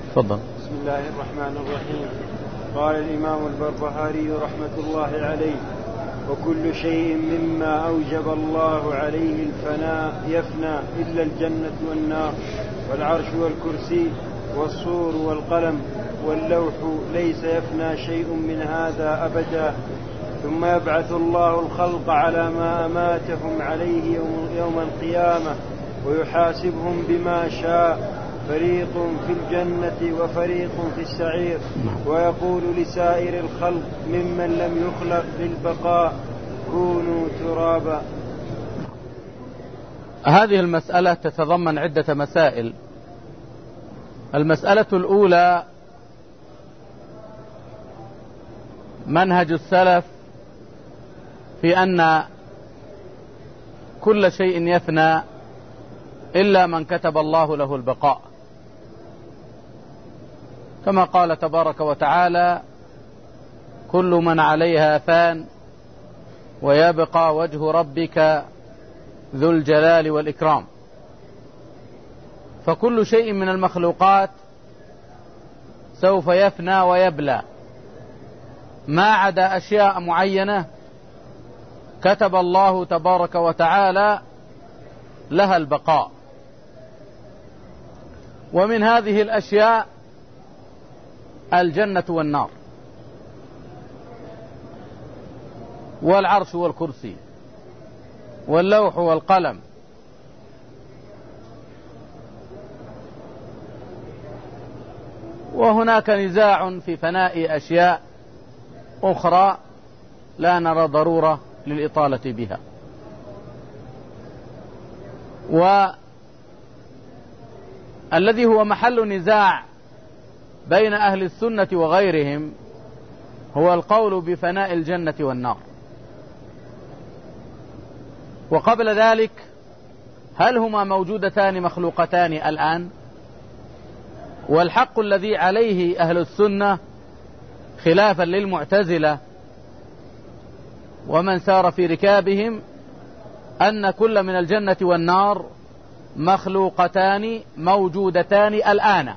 تفضل. بسم الله الرحمن الرحيم. قال الإمام البربهاري رحمة الله عليه: وكل شيء مما أوجب الله عليه الفناء يفنى إلا الجنة والنار والعرش والكرسي والصور والقلم واللوح، ليس يفنى شيء من هذا أبدا. ثم يبعث الله الخلق على ما أماتهم عليه يوم القيامة ويحاسبهم بما شاء، فريق في الجنة وفريق في السعير، ويقول لسائر الخلق ممن لم يخلق للبقاء: كونوا ترابا. هذه المسألة تتضمن عدة مسائل. المسألة الأولى منهج السلف في أن كل شيء يفنى إلا من كتب الله له البقاء، كما قال تبارك وتعالى: كل من عليها فان ويبقى وجه ربك ذو الجلال والإكرام. فكل شيء من المخلوقات سوف يفنى ويبلى، ما عدا أشياء معينة كتب الله تبارك وتعالى لها البقاء. ومن هذه الأشياء الجنة والنار والعرش والكرسي واللوح والقلم. وهناك نزاع في فناء أشياء أخرى لا نرى ضرورة للإطالة بها. والذي هو محل نزاع بين أهل السنة وغيرهم هو القول بفناء الجنة والنار. وقبل ذلك، هل هما موجودتان مخلوقتان الآن؟ والحق الذي عليه أهل السنة خلافا للمعتزلة ومن سار في ركابهم أن كل من الجنة والنار مخلوقتان موجودتان الآن،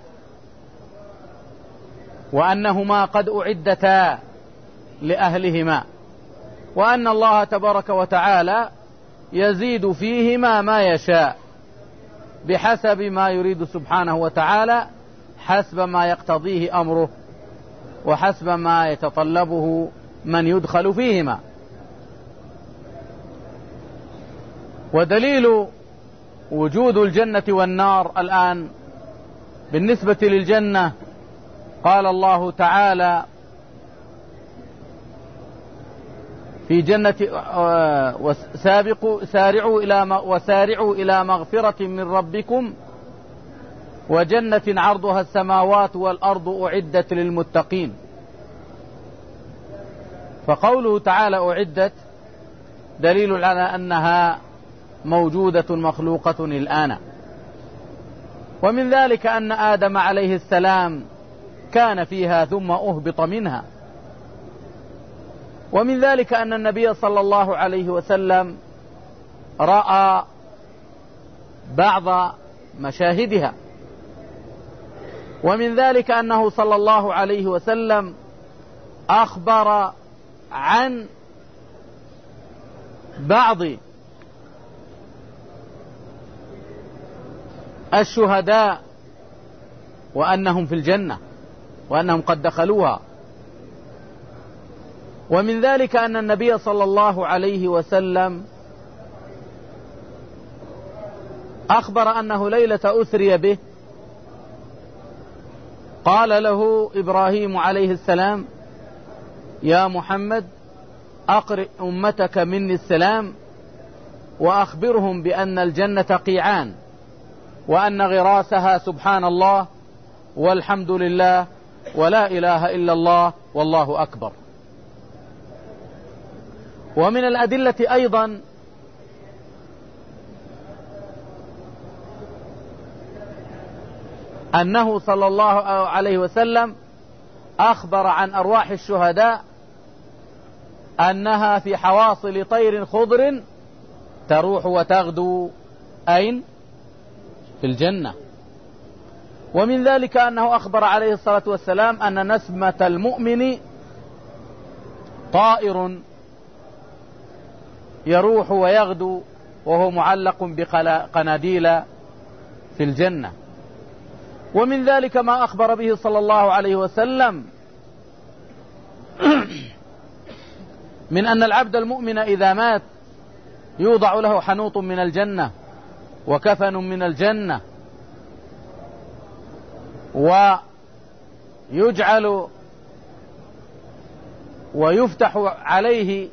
وأنهما قد أعدتا لأهلهما، وأن الله تبارك وتعالى يزيد فيهما ما يشاء بحسب ما يريد سبحانه وتعالى، حسب ما يقتضيه أمره وحسب ما يتطلبه من يدخل فيهما. ودليل وجود الجنة والنار الآن بالنسبة للجنة قال الله تعالى في جنة: وسارعوا إلى مغفرة من ربكم وجنة عرضها السماوات والأرض أعدت للمتقين. فقوله تعالى أعدت دليل على أنها موجودة مخلوقة الآن. ومن ذلك أن آدم عليه السلام كان فيها ثم أهبط منها. ومن ذلك أن النبي صلى الله عليه وسلم رأى بعض مشاهدها. ومن ذلك أنه صلى الله عليه وسلم أخبر عن بعض الشهداء وأنهم في الجنة وأنهم قد دخلوها. ومن ذلك أن النبي صلى الله عليه وسلم أخبر أنه ليلة أسري به قال له إبراهيم عليه السلام: يا محمد أقرئ أمتك مني السلام وأخبرهم بأن الجنة قيعان وأن غراسها سبحان الله والحمد لله ولا إله إلا الله والله أكبر. ومن الأدلة أيضا أنه صلى الله عليه وسلم أخبر عن أرواح الشهداء أنها في حواصل طير خضر تروح وتغدو أين؟ في الجنة. ومن ذلك أنه أخبر عليه الصلاة والسلام أن نسمة المؤمن طائر يروح ويغدو وهو معلق بقناديل في الجنة. ومن ذلك ما أخبر به صلى الله عليه وسلم من أن العبد المؤمن إذا مات يوضع له حنوط من الجنة وكفن من الجنة، ويجعل ويفتح عليه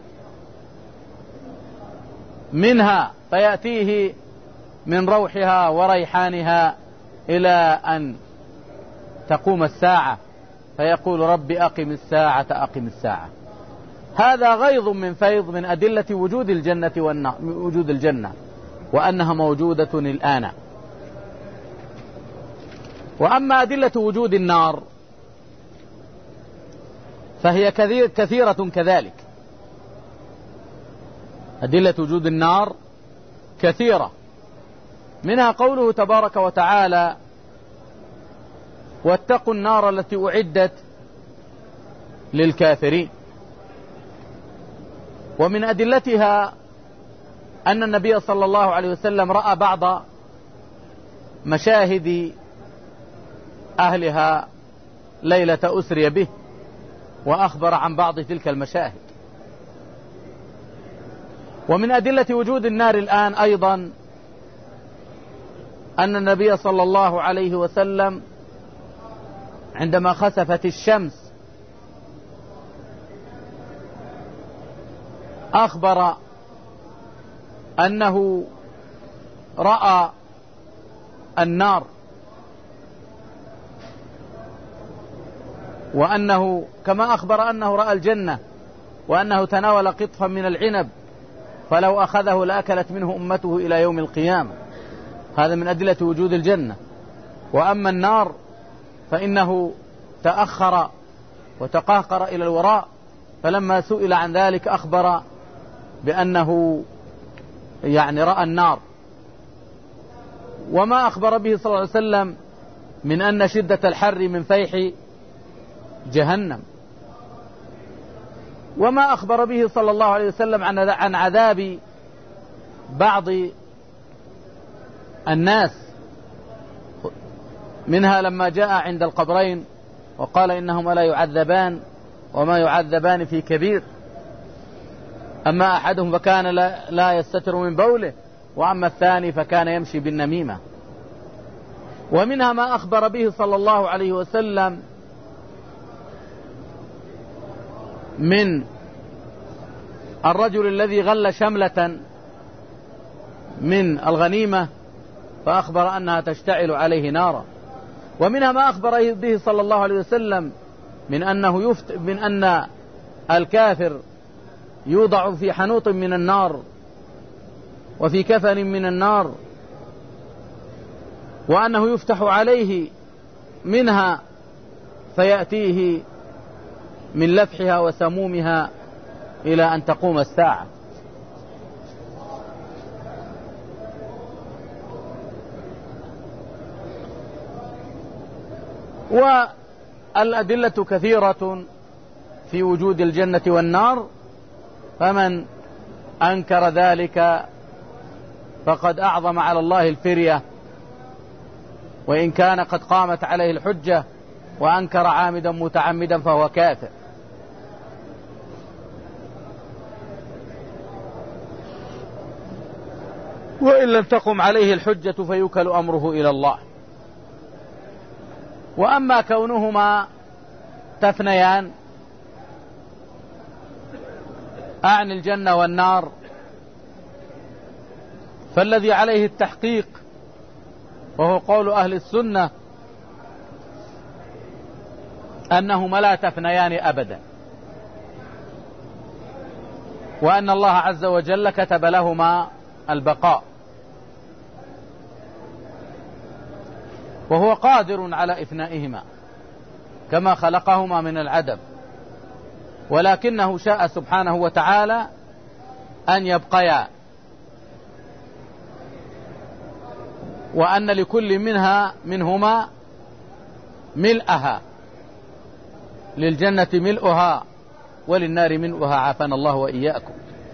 منها فيأتيه من روحها وريحانها إلى أن تقوم الساعة، فيقول رب أقم الساعة أقم الساعة. هذا غيظ من فيض من أدلة وجود الجنة وجود الجنة وأنها موجودة الآن. وأما أدلة وجود النار فهي كثيرة كذلك. أدلة وجود النار كثيرة، منها قوله تبارك وتعالى واتقوا النار التي أعدت للكافرين. ومن أدلتها أن النبي صلى الله عليه وسلم رأى بعض مشاهد أهلها ليلة أسري به وأخبر عن بعض تلك المشاهد. ومن أدلة وجود النار الآن أيضا أن النبي صلى الله عليه وسلم عندما خسفت الشمس أخبر أنه رأى النار، وأنه كما أخبر أنه رأى الجنة، وأنه تناول قطفا من العنب فلو أخذه لأكلت منه أمته إلى يوم القيامة. هذا من أدلة وجود الجنة. وأما النار فإنه تأخر وتقهقر إلى الوراء، فلما سئل عن ذلك أخبر بأنه رأى النار. وما أخبر به صلى الله عليه وسلم من أن شدة الحر من فيح جهنم، وما أخبر به صلى الله عليه وسلم عن عذاب بعض الناس، منها لما جاء عند القبرين وقال إنهما لا يعذبان وما يعذبان في كبير، أما أحدهم فكان لا يستتر من بوله، وأما الثاني فكان يمشي بالنميمة. ومنها ما أخبر به صلى الله عليه وسلم من الرجل الذي غل شملة من الغنيمة فأخبر أنها تشتعل عليه نارا. ومنها ما أخبر به صلى الله عليه وسلم من أن الكافر يوضع في حنوط من النار وفي كفن من النار، وأنه يفتح عليه منها فيأتيه من لفحها وسمومها إلى أن تقوم الساعة. والأدلة كثيرة في وجود الجنة والنار، فمن أنكر ذلك فقد أعظم على الله الفرية، وإن كان قد قامت عليه الحجة، وأنكر عامدا متعمدا فهو كافر. وإن لم تقم عليه الحجة فيوكل أمره إلى الله. وأما كونهما تفنيان أعني الجنة والنار، فالذي عليه التحقيق وهو قول أهل السنة أنهما لا تفنيان أبدا، وأن الله عز وجل كتب لهما البقاء، وهو قادر على إفنائهما كما خلقهما من العدم، ولكنه شاء سبحانه وتعالى أن يبقيا، وأن لكل منهما ملئها، للجنة ملؤها وللنار ملؤها، عافانا الله وإياكم.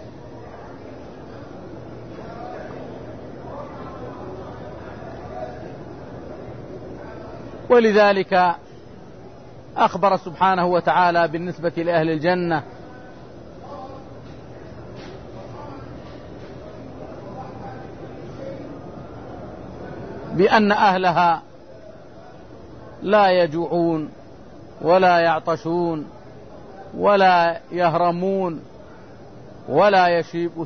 ولذلك أخبر سبحانه وتعالى بالنسبة لأهل الجنة بأن أهلها لا يجوعون ولا يعطشون ولا يهرمون ولا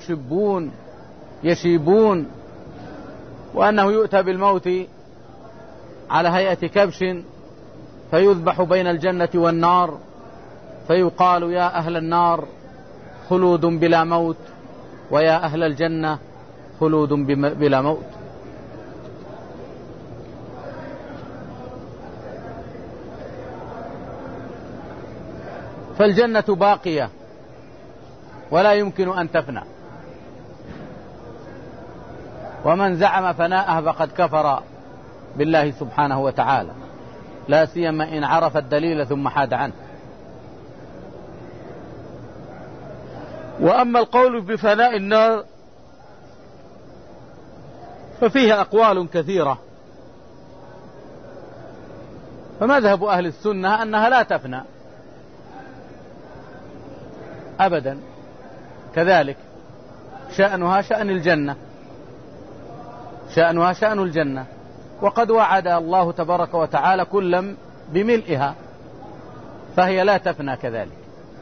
يشيبون، وأنه يؤتى بالموت على هيئة كبش فيذبح بين الجنة والنار، فيقال يا أهل النار خلود بلا موت، ويا أهل الجنة خلود بلا موت. فالجنة باقية ولا يمكن أن تفنى، ومن زعم فناءها فقد كفر بالله سبحانه وتعالى، لا سيما إن عرف الدليل ثم حاد عنه. وأما القول بفناء النار ففيه أقوال كثيرة، فمذهب أهل السنة أنها لا تفنى أبدا، كذلك شأنها شأن الجنة، شأنها شأن الجنة، وقد وعد الله تبارك وتعالى كلا بملئها، فهي لا تفنى كذلك.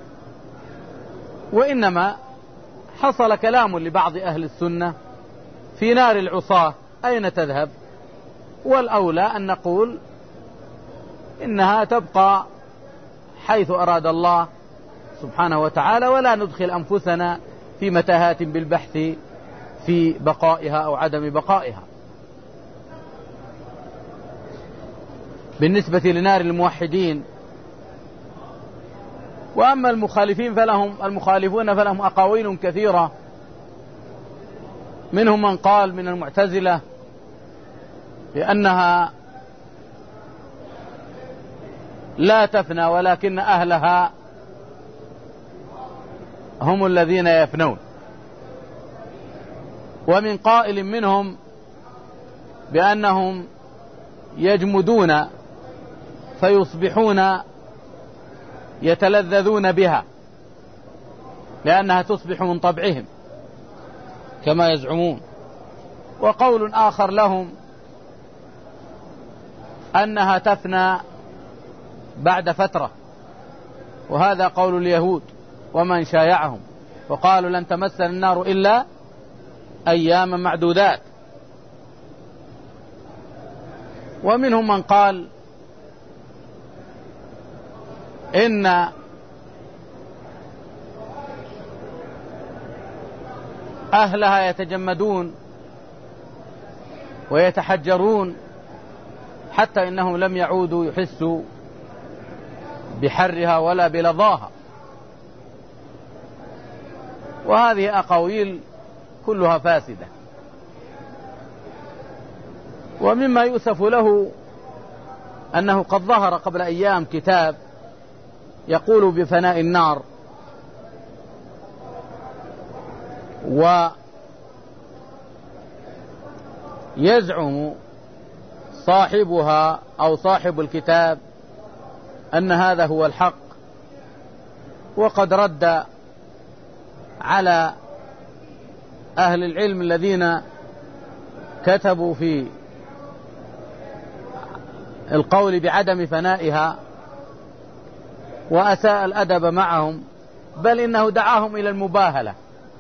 وإنما حصل كلام لبعض أهل السنة في نار العصاة أين تذهب؟ والأولى أن نقول إنها تبقى حيث أراد الله سبحانه وتعالى، ولا ندخل أنفسنا في متاهات بالبحث في بقائها أو عدم بقائها. بالنسبة لنار الموحدين، وأما المخالفون فلهم أقاويل كثيرة، منهم من قال من المعتزلة بأنها لا تفنى ولكن أهلها هم الذين يفنون، ومن قائل منهم بأنهم يجمدون فيصبحون يتلذذون بها لأنها تصبح من طبعهم كما يزعمون. وقول آخر لهم أنها تفنى بعد فترة، وهذا قول اليهود ومن شايعهم، وقالوا لن تمسنا النار إلا أياما معدودات. ومنهم من قال إن أهلها يتجمدون ويتحجرون حتى إنهم لم يعودوا يحسوا بحرها ولا بلظاها. وهذه أقاويل كلها فاسدة. ومما يؤسف له أنه قد ظهر قبل أيام كتاب يقول بفناء النار، ويزعم صاحبها أو صاحب الكتاب أن هذا هو الحق، وقد رد على أهل العلم الذين كتبوا في القول بعدم فنائها وأساء الأدب معهم، بل إنه دعاهم إلى المباهلة،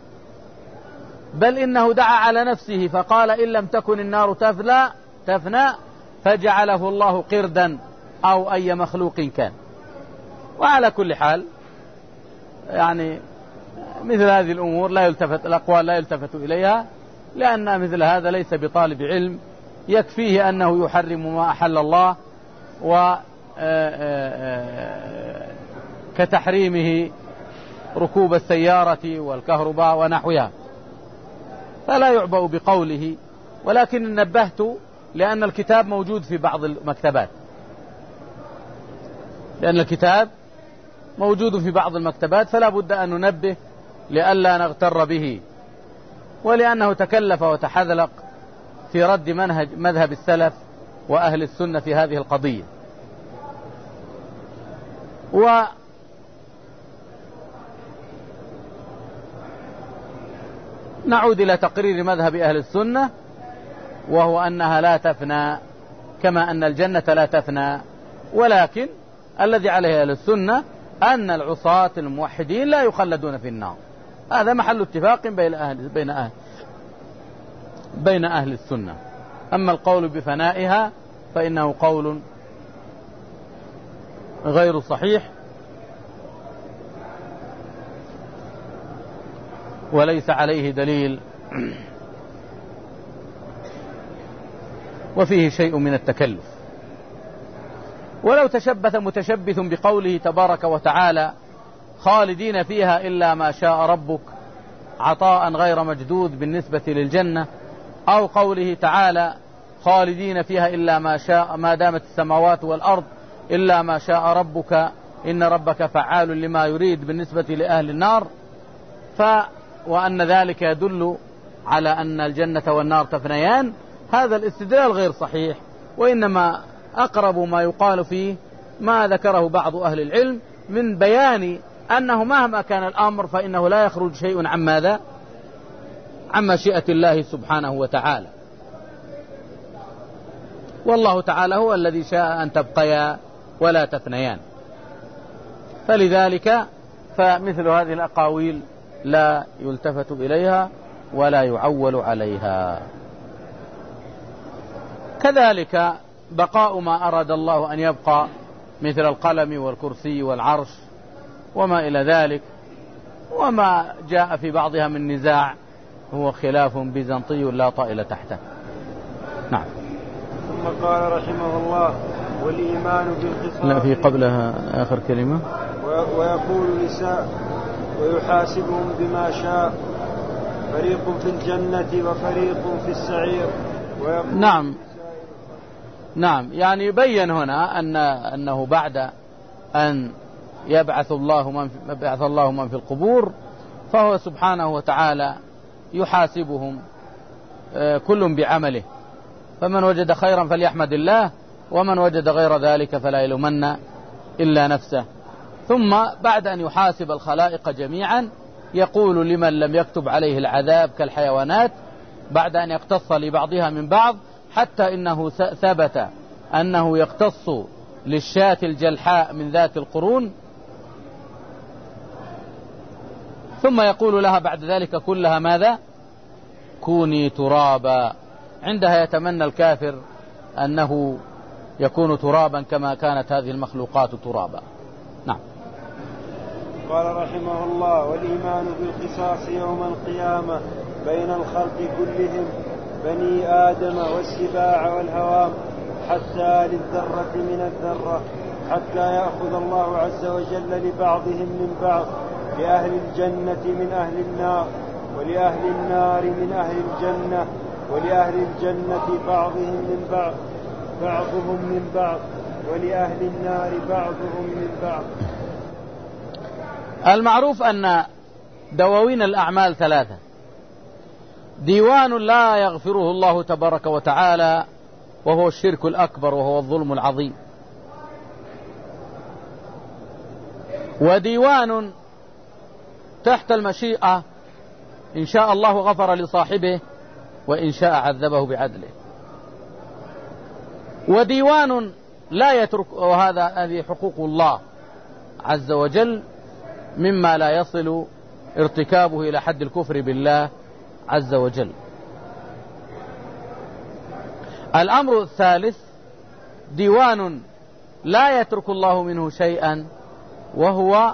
بل إنه دعا على نفسه فقال إن لم تكن النار تفنى فجعله الله قردا أو أي مخلوق كان. وعلى كل حال يعني مثل هذه الأمور الأقوال لا يلتفت إليها، لأن مثل هذا ليس بطالب علم، يكفيه أنه يحرم ما أحل الله، كتحريمه ركوب السيارة والكهرباء ونحوها، فلا يعبأ بقوله. ولكن نبهت لأن الكتاب موجود في بعض المكتبات، لأن الكتاب موجود في بعض المكتبات، فلا بد أن ننبه لئلا نغتر به، ولأنه تكلف وتحذلق في رد مذهب السلف وأهل السنة في هذه القضية. ونعود إلى تقرير مذهب أهل السنة، وهو أنها لا تفنى كما أن الجنة لا تفنى، ولكن الذي عليه أهل السنة أن العصاة الموحدين لا يخلدون في النار. هذا محل اتفاق بين أهل السنة. أما القول بفنائها فإنه قول غير صحيح، وليس عليه دليل، وفيه شيء من التكلف. ولو تشبث متشبث بقوله تبارك وتعالى خالدين فيها إلا ما شاء ربك عطاء غير مجدود بالنسبة للجنة، أو قوله تعالى خالدين فيها إلا ما شاء ما دامت السماوات والأرض إلا ما شاء ربك إن ربك فعال لما يريد بالنسبة لأهل النار، وأن ذلك يدل على أن الجنة والنار تفنيان، هذا الاستدلال غير صحيح، وإنما أقرب ما يقال فيه ما ذكره بعض أهل العلم من بيان أنه مهما كان الأمر فإنه لا يخرج شيء عن ماذا؟ عن مشيئة الله سبحانه وتعالى، والله تعالى هو الذي شاء أن تبقيا ولا تفنيان. فلذلك فمثل هذه الأقاويل لا يلتفت إليها ولا يعول عليها. كذلك بقاء ما أراد الله أن يبقى مثل القلم والكرسي والعرش وما إلى ذلك، وما جاء في بعضها من نزاع هو خلاف بيزنطي لا طائل تحته. نعم. ثم قال رحمه الله والإيمان بالقصاص. لا، في قبلها آخر كلمة ويقول نساء ويحاسبهم بما شاء، فريق في الجنة وفريق في السعير. نعم، يعني يبين هنا أنه بعد أن يبعث الله من في القبور فهو سبحانه وتعالى يحاسبهم كل بعمله، فمن وجد خيرا فليحمد الله، ومن وجد غير ذلك فلا يلومن إلا نفسه. ثم بعد أن يحاسب الخلائق جميعا يقول لمن لم يكتب عليه العذاب كالحيوانات، بعد أن يقتص لبعضها من بعض، حتى إنه ثبت أنه يقتص للشاة الجلحاء من ذات القرون، ثم يقول لها بعد ذلك كلها ماذا؟ كوني ترابا. عندها يتمنى الكافر أنه يكون ترابا كما كانت هذه المخلوقات ترابا. نعم. قال رحمه الله والإيمان بالقصاص يوم القيامة بين الخلق كلهم بني آدم والسباع والهوام حتى للذرة من الذرة، حتى يأخذ الله عز وجل لبعضهم من بعض، لأهل الجنة من أهل النار، ولأهل النار من أهل الجنة، ولأهل الجنة بعضهم من بعض، ولأهل النار بعضهم من بعض. المعروف أن دواوين الأعمال ثلاثة: ديوان لا يغفره الله تبارك وتعالى وهو الشرك الأكبر وهو الظلم العظيم، وديوان تحت المشيئة إن شاء الله غفر لصاحبه وإن شاء عذبه بعدله، وديوان لا يترك، هذه حقوق الله عز وجل مما لا يصل ارتكابه إلى حد الكفر بالله عز وجل. الأمر الثالث ديوان لا يترك الله منه شيئا، وهو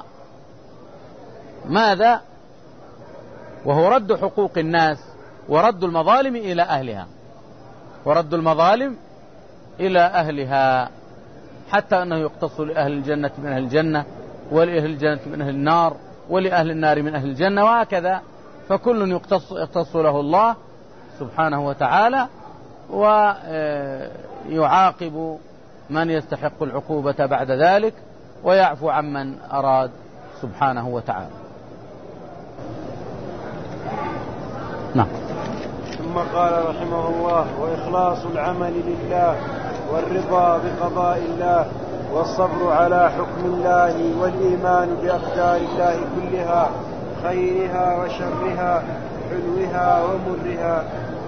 ماذا؟ وهو رد حقوق الناس ورد المظالم إلى أهلها، ورد المظالم إلى أهلها، حتى أنه يقتص لأهل الجنة من أهل الجنة، ولأهل الجنة من أهل النار، ولأهل النار من أهل الجنة، وهكذا. فكل يقتص له الله سبحانه وتعالى، ويعاقب من يستحق العقوبة بعد ذلك، ويعفو عمن أراد سبحانه وتعالى. نعم. ثم قال رحمه الله: وإخلاص العمل لله، والرضا بقضاء الله، والصبر على حكم الله، والإيمان بأقدار الله كلها، خيرها وشرها، حلوها ومرها.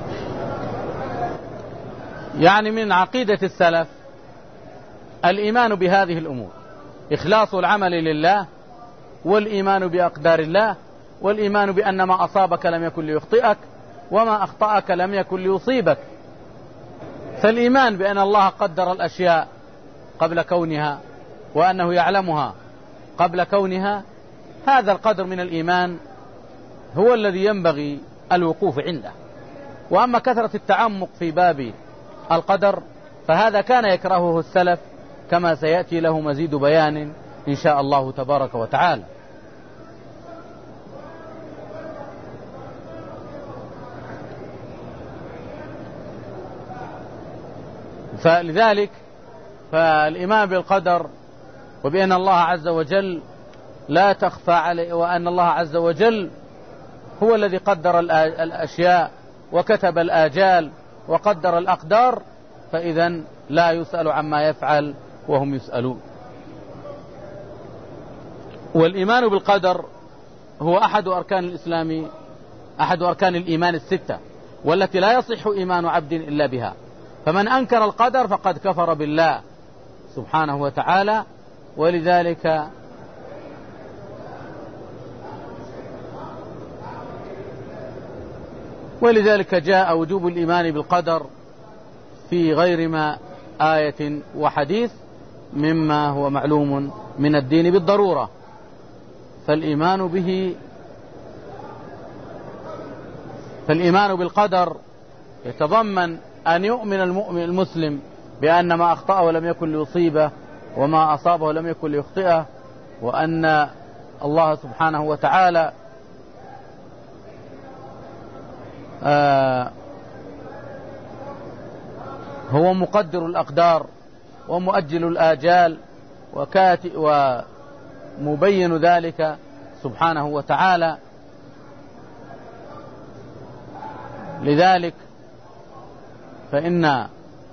يعني من عقيدة السلف الإيمان بهذه الأمور: إخلاص العمل لله، والإيمان بأقدار الله، والإيمان بأن ما أصابك لم يكن ليخطئك، وما أخطأك لم يكن ليصيبك. فالإيمان بأن الله قدر الأشياء قبل كونها، وأنه يعلمها قبل كونها، هذا القدر من الإيمان هو الذي ينبغي الوقوف عنده. وأما كثرة التعمق في باب القدر فهذا كان يكرهه السلف، كما سيأتي له مزيد بيان إن شاء الله تبارك وتعالى. فلذلك فالإيمان بالقدر وبأن الله عز وجل لا تخفى عليه، وأن الله عز وجل هو الذي قدر الأشياء وكتب الآجال وقدر الأقدار، فإذا لا يسأل عما يفعل وهم يسألون. والإيمان بالقدر هو أحد أركان الإسلام، أحد أركان الإيمان الستة، والتي لا يصح إيمان عبد إلا بها. فمن أنكر القدر فقد كفر بالله سبحانه وتعالى. ولذلك جاء وجوب الإيمان بالقدر في غير ما آية وحديث مما هو معلوم من الدين بالضرورة. فالإيمان بالقدر يتضمن أن يؤمن المؤمن المسلم بأن ما أخطأه لم يكن ليصيبه، وما أصابه لم يكن ليخطئه، وأن الله سبحانه وتعالى هو مقدر الأقدار ومؤجل الآجال ومبين ذلك سبحانه وتعالى. لذلك فإن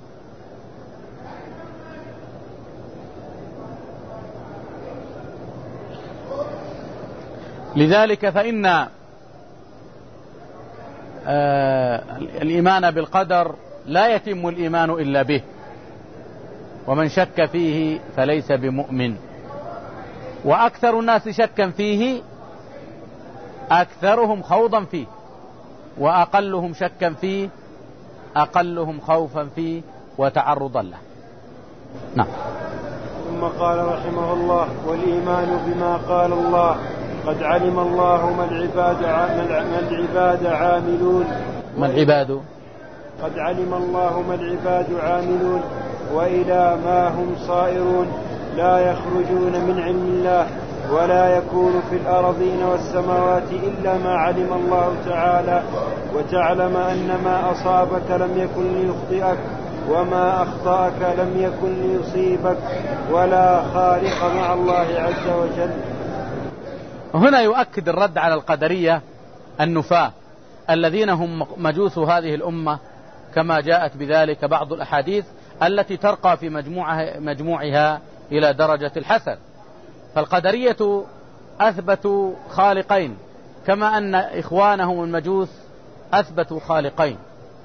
الإيمان بالقدر لا يتم الإيمان إلا به، ومن شك فيه فليس بمؤمن. وأكثر الناس شكا فيه أكثرهم خوضا فيه، وأقلهم شكا فيه أقلهم خوفا فيه وتعرضا له. نعم. ثم قال رحمه الله: والإيمان بما قال الله: قد علم الله ما العباد عاملون. ما العباد؟ قد علم الله ما العباد عاملون، وإلى ما هم صائرون، لا يخرجون من علم الله، ولا يكون في الأرضين والسماوات إلا ما علم الله تعالى، وتعلم أن ما أصابك لم يكن ليخطئك، وما أخطأك لم يكن ليصيبك، ولا خالق مع الله عز وجل. هنا يؤكد الرد على القدرية النفاة الذين هم مجوس هذه الأمة، كما جاءت بذلك بعض الأحاديث التي ترقى في مجموعها إلى درجة الحسن. فالقدرية أثبتوا خالقين، كما أن إخوانهم المجوس أثبتوا خالقين.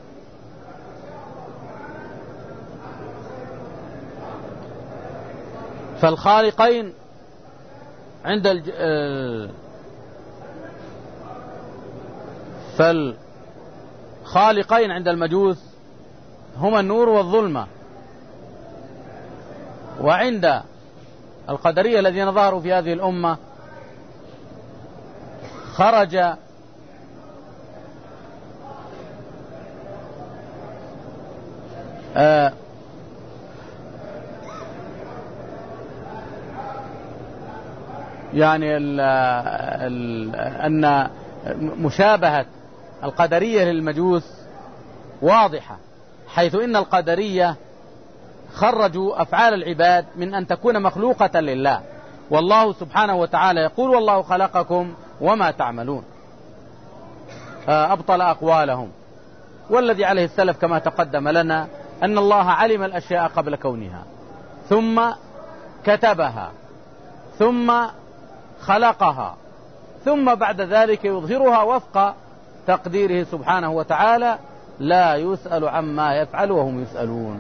فالخالقين عند المجوس هما النور والظلمة، وعند القدرية الذين ظهروا في هذه الأمة خرج يعني أن مشابهة القدرية للمجوس واضحة، حيث إن القدرية خرجوا أفعال العباد من أن تكون مخلوقة لله، والله سبحانه وتعالى يقول والله خلقكم وما تعملون، أبطل أقوالهم. والذي عليه السلف كما تقدم لنا أن الله علم الأشياء قبل كونها، ثم كتبها، ثم خلقها، ثم بعد ذلك يظهرها وفق تقديره سبحانه وتعالى، لا يسأل عما يفعل وهم يسألون.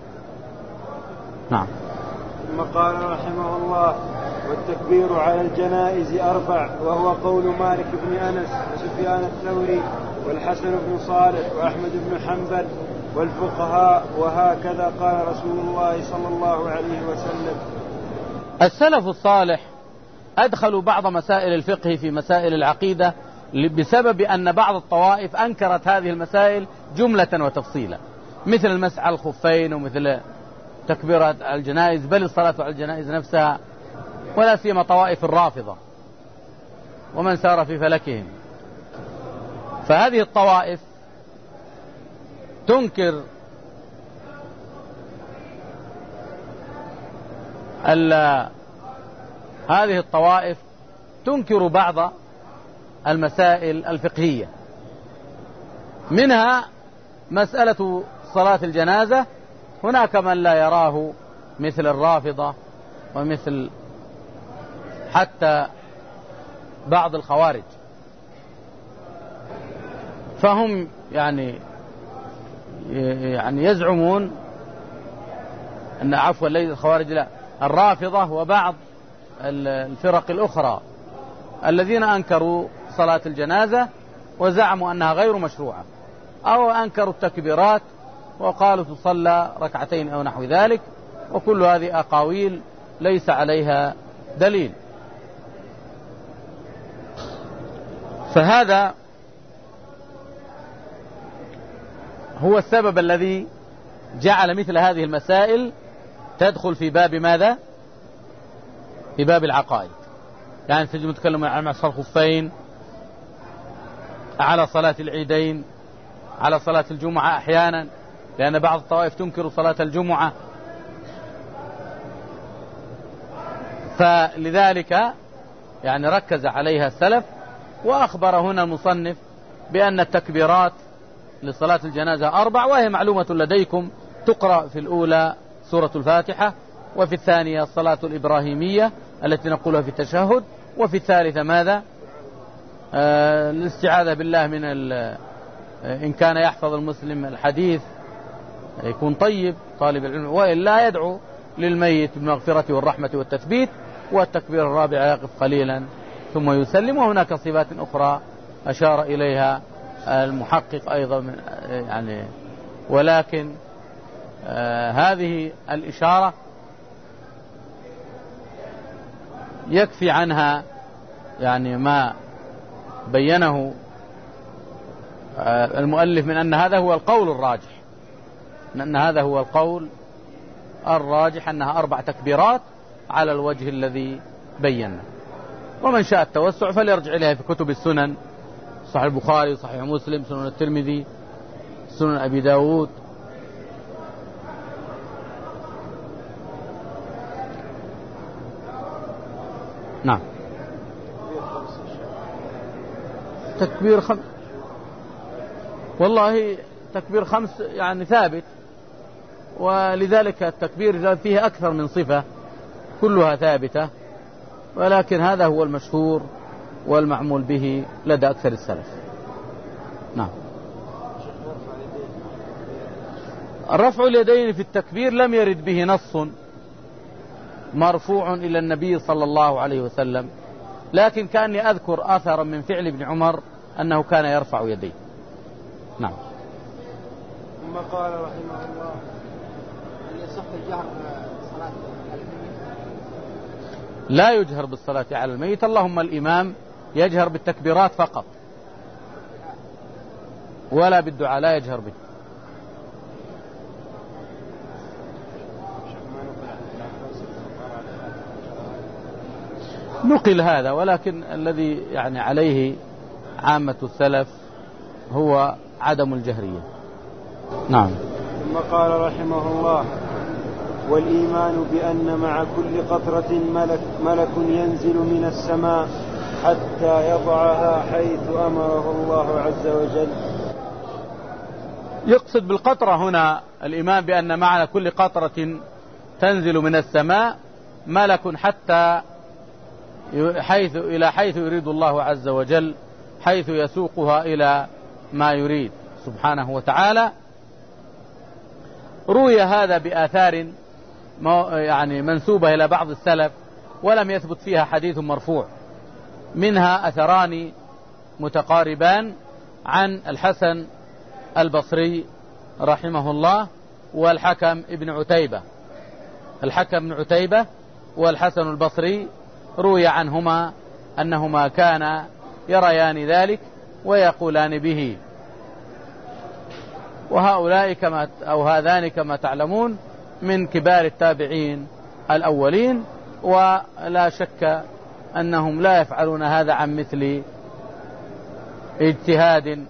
نعم. ثم قال رحمه الله: والتكبير على الجنائز 4، وهو قول مالك بن أنس وسفيان الثوري والحسن بن صالح وأحمد بن حنبل والفقهاء، وهكذا قال رسول الله صلى الله عليه وسلم. السلف الصالح أدخلوا بعض مسائل الفقه في مسائل العقيدة بسبب أن بعض الطوائف أنكرت هذه المسائل جملة وتفصيلا، مثل المسح على الخفين، ومثل تكبيرات على الجنائز، بل الصلاة على الجنائز نفسها، ولا سيما طوائف الرافضة ومن سار في فلكهم. فهذه الطوائف تنكر هذه الطوائف تنكر بعض المسائل الفقهية، منها مسألة صلاة الجنازة. هناك من لا يراه مثل الرافضة ومثل حتى بعض الخوارج، فهم يعني يزعمون أن عفوا ليس الخوارج، لا، الرافضة وبعض الفرق الأخرى الذين أنكروا صلاة الجنازة وزعموا أنها غير مشروعة، أو أنكروا التكبيرات وقالوا تصلى ركعتين أو نحو ذلك، وكل هذه أقاويل ليس عليها دليل. فهذا هو السبب الذي جعل مثل هذه المسائل تدخل في باب ماذا؟ في باب العقائد. يعني تجي نتكلم عن مسح الخفين، على صلاة العيدين، على صلاة الجمعة أحيانا، لأن بعض الطوائف تنكر صلاة الجمعة، فلذلك يعني ركز عليها السلف. وأخبر هنا المصنف بأن التكبيرات لصلاة الجنازة 4، وهي معلومة لديكم، تقرأ في الأولى سورة الفاتحة، وفي الثانية الصلاة الإبراهيمية التي نقولها في التشهد، وفي الثالثة ماذا؟ الاستعاذة بالله من إن كان يحفظ المسلم الحديث يكون طيب طالب العلم، وإلا يدعو للميت بالمغفرة والرحمة والتثبيت. والتكبير الرابع يقف قليلا ثم يسلم. وهناك صفات أخرى أشار إليها المحقق أيضا يعني، ولكن هذه الإشارة يكفي عنها يعني ما بينه المؤلف من أن هذا هو القول الراجح، أن هذا هو القول الراجح، أنها 4 تكبيرات على الوجه الذي بينا. ومن شاء التوسع فليرجع إليها في كتب السنن، صحيح البخاري، صحيح مسلم، سنن الترمذي، سنن أبي داود. نعم. تكبير 5 والله تكبير 5 يعني ثابت، ولذلك التكبير فيه أكثر من صفة كلها ثابتة، ولكن هذا هو المشهور والمعمول به لدى أكثر السلف. نعم. رفع اليدين في التكبير لم يرد به نص مرفوع إلى النبي صلى الله عليه وسلم، لكن كأني أذكر أثرا من فعل ابن عمر أنه كان يرفع يديه. نعم. ثم قال رحمه الله: هل يصح الجهر صلاة الميت؟ لا يجهر بالصلاة على الميت، اللهم الإمام يجهر بالتكبيرات فقط، ولا بالدعاء لا يجهر به. نقل هذا، ولكن الذي يعني عليه عامة السلف هو عدم الجهرية. نعم. ثم قال رحمه الله: والإيمان بأن مع كل قطرة ملك ينزل من السماء حتى يضعها حيث أمره الله عز وجل. يقصد بالقطرة هنا الإيمان بأن معنى كل قطرة تنزل من السماء ملك حتى إلى حيث يريد الله عز وجل، حيث يسوقها إلى ما يريد سبحانه وتعالى. روي هذا بآثار يعني منسوبة إلى بعض السلف ولم يثبت فيها حديث مرفوع، منها أثران متقاربان عن الحسن البصري رحمه الله والحكم ابن عتيبة. الحكم بن عتيبة والحسن البصري روي عنهما أنهما كانا يريان ذلك ويقولان به، وهؤلاء هذان كما تعلمون من كبار التابعين الأولين، ولا شك أنهم لا يفعلون هذا عن مثل اجتهاد،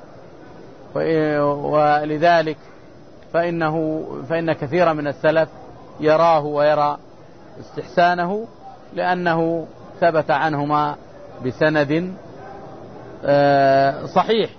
ولذلك فإن كثيرا من السلف يراه ويرى استحسانه لأنه ثبت عنهما بسند صحيح،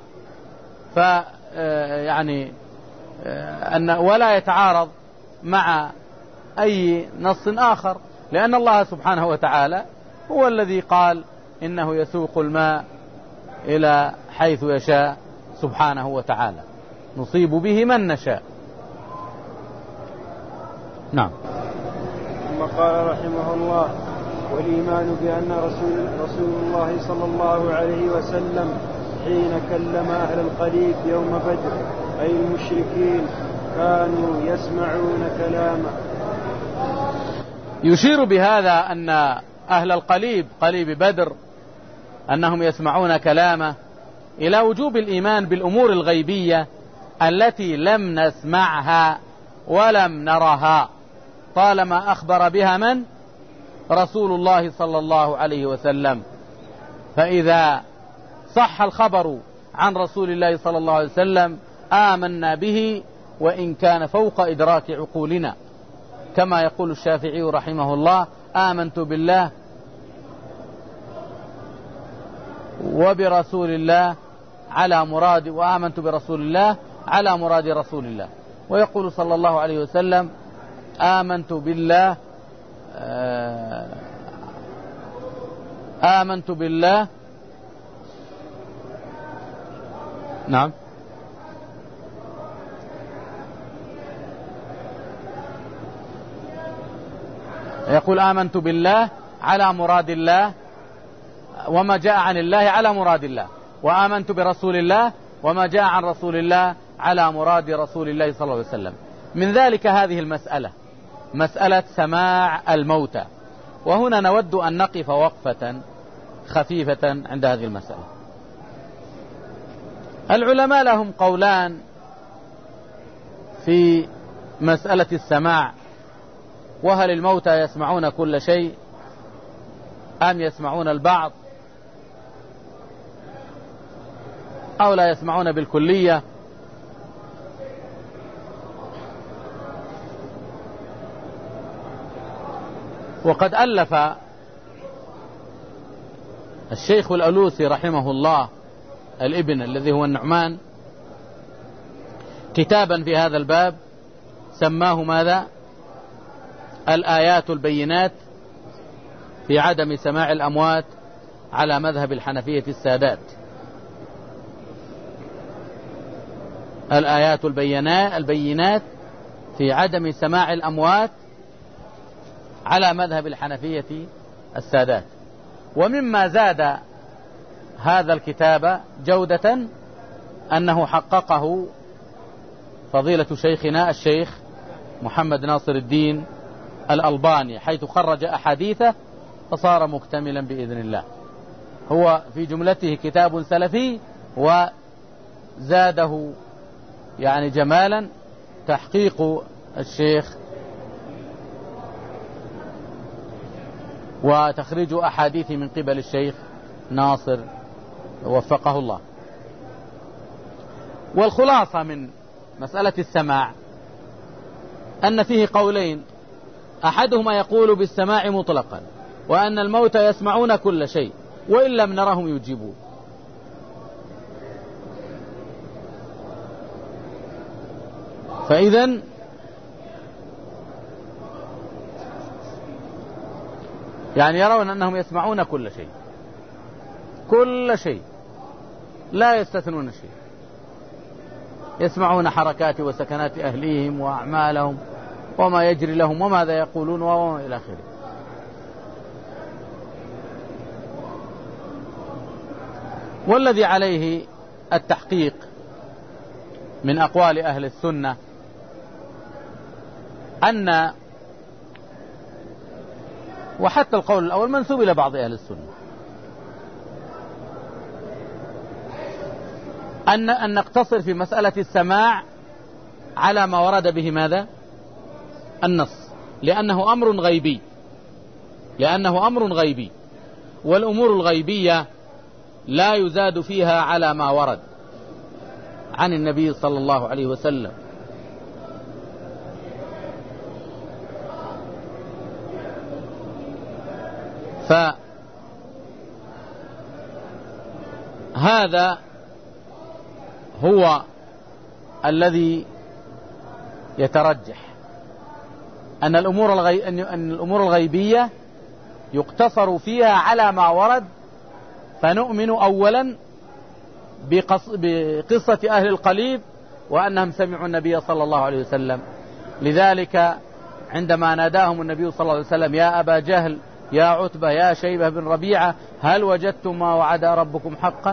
يعني ولا يتعارض مع أي نص آخر، لأن الله سبحانه وتعالى هو الذي قال إنه يسوق الماء إلى حيث يشاء سبحانه وتعالى، نصيب به من نشاء. نعم. ثم قال رحمه الله: والإيمان بأن رسول الله صلى الله عليه وسلم حين كلم أهل القليب يوم بدر أي المشركين كانوا يسمعون كلامه. يشير بهذا أن أهل القليب قليب بدر أنهم يسمعون كلامه إلى وجوب الإيمان بالأمور الغيبية التي لم نسمعها ولم نرها، طالما أخبر بها من؟ رسول الله صلى الله عليه وسلم. فإذا صح الخبر عن رسول الله صلى الله عليه وسلم آمنا به وإن كان فوق إدراك عقولنا، كما يقول الشافعي رحمه الله: آمنت بالله وبرسول الله على مراد، وآمنت برسول الله على مراد رسول الله. ويقول صلى الله عليه وسلم: آمنت بالله نعم، يقول: آمنت بالله على مراد الله وما جاء عن الله على مراد الله، وآمنت برسول الله وما جاء عن رسول الله على مراد رسول الله صلى الله عليه وسلم. من ذلك هذه المسألة، مسألة سماع الموتى، وهنا نود أن نقف وقفة خفيفة عند هذه المسألة. العلماء لهم قولان في مسألة السماع، وهل الموتى يسمعون كل شيء أم يسمعون البعض أو لا يسمعون بالكلية؟ وقد ألف الشيخ الألوسي رحمه الله الابن الذي هو النعمان كتابا في هذا الباب سماه ماذا؟ الآيات البينات في عدم سماع الأموات على مذهب الحنفية السادات. الآيات البينات في عدم سماع الأموات على مذهب الحنفية السادات. ومما زاد هذا الكتاب جودة أنه حققه فضيلة شيخنا الشيخ محمد ناصر الدين الألباني، حيث خرج أحاديثه فصار مكتملا بإذن الله. هو في جملته كتاب سلفي، وزاده يعني جمالا تحقيق الشيخ وتخريج أحاديث من قبل الشيخ ناصر وفقه الله. والخلاصة من مسألة السماع أن فيه قولين أحدهما يقول بالسماع مطلقا وأن الموتى يسمعون كل شيء وإن لم نرهم يجيبون. فإذن يعني يرون أنهم يسمعون كل شيء، كل شيء لا يستثنون شيء، يسمعون حركات وسكنات أهليهم وأعمالهم وما يجري لهم وماذا يقولون وما إلى آخره. والذي عليه التحقيق من أقوال أهل السنة أن، وحتى القول الأول منسوب إلى بعض أهل السنة، أن نقتصر في مسألة السماع على ما ورد به ماذا؟ النص، لأنه أمر غيبي، والأمور الغيبية لا يزاد فيها على ما ورد عن النبي صلى الله عليه وسلم. فهذا هو الذي يترجح، أن الأمور الغيبية يقتصر فيها على ما ورد، فنؤمن أولا بقصة أهل القليب وأنهم سمعوا النبي صلى الله عليه وسلم. لذلك عندما ناداهم النبي صلى الله عليه وسلم يا أبا جهل يا عتبة يا شيبة بن ربيعة هل وجدتم ما وعد ربكم حقا؟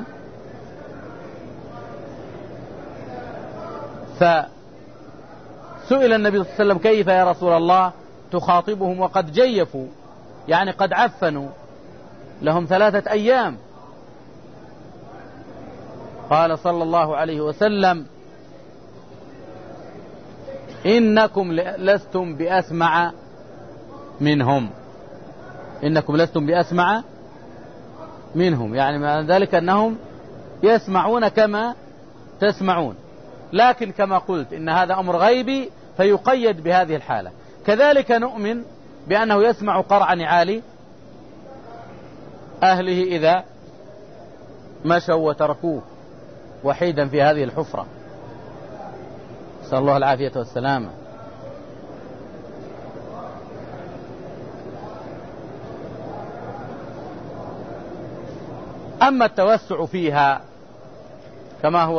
فسئل النبي صلى الله عليه وسلم كيف يا رسول الله تخاطبهم وقد جيفوا، يعني قد عفنوا لهم 3 أيام. قال صلى الله عليه وسلم إنكم لستم بأسمع منهم، إنكم لستم بأسمع منهم، يعني معنى ذلك أنهم يسمعون كما تسمعون، لكن كما قلت إن هذا أمر غيبي فيقيد بهذه الحالة. كذلك نؤمن بأنه يسمع قرع نعال أهله إذا مشوا وتركوه وحيدا في هذه الحفرة، نسأل الله العافية والسلامة. أما التوسع فيها كما هو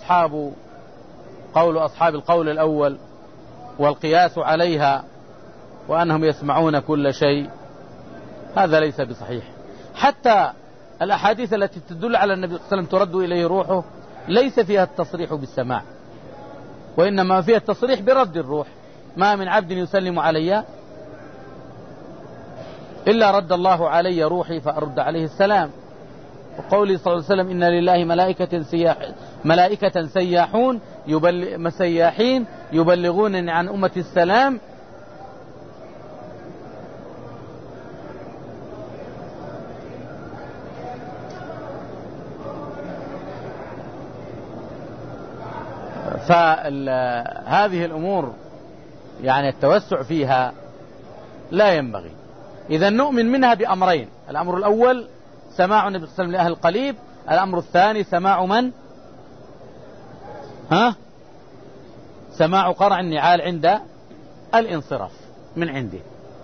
أصحاب القول الأول والقياس عليها وأنهم يسمعون كل شيء، هذا ليس بصحيح. حتى الأحاديث التي تدل على النبي صلى الله عليه وسلم ترد إليه روحه ليس فيها التصريح بالسماع، وإنما فيها التصريح برد الروح. ما من عبد يسلم علي إلا رد الله علي روحي فأرد عليه السلام. وقوله صلى الله عليه وسلم إن لله ملائكة سياحين يبلغون عن أمة السلام، فهذه الأمور يعني التوسع فيها لا ينبغي. إذا نؤمن منها بأمرين: الأمر الأول سماع النبي صلى الله عليه وسلم لأهل القليب، الأمر الثاني سماع من؟ سماع قرع النعال عند الانصراف من عنده.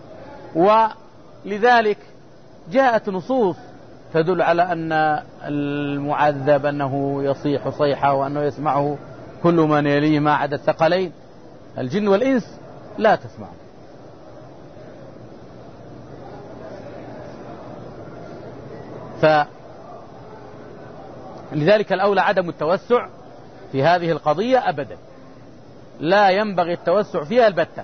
ولذلك جاءت نصوص تدل على أن المعذب أنه يصيح صيحة وأنه يسمعه كل من يليه ما عدا الثقلين الجن والإنس لا تسمع. فلذلك الأولى عدم التوسع في هذه القضية أبدا، لا ينبغي التوسع فيها البتة،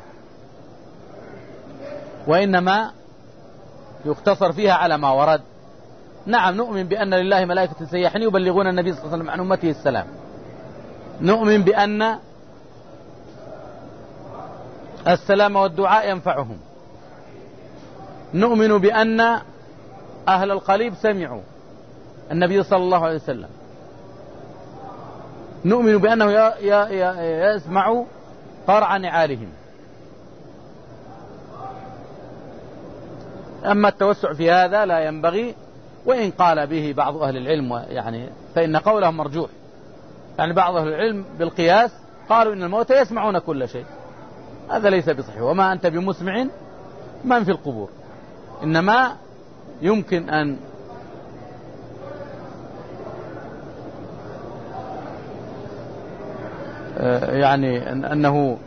وإنما يقتصر فيها على ما ورد. نعم نؤمن بأن لله ملائكة سياحين يبلغون النبي صلى الله عليه وسلم عن أمته السلام، نؤمن بأن السلام والدعاء ينفعهم، نؤمن بأن أهل القليب سمعوا النبي صلى الله عليه وسلم، نؤمن بأنه يسمع قرع نعالهم. أما التوسع في هذا لا ينبغي، وإن قال به بعض أهل العلم يعني فإن قولهم مرجوح. يعني بعض أهل العلم بالقياس قالوا إن الموتى يسمعون كل شيء، هذا ليس بصحيح. وما أنت بمسمع من في القبور، إنما يمكن أن يعني أنه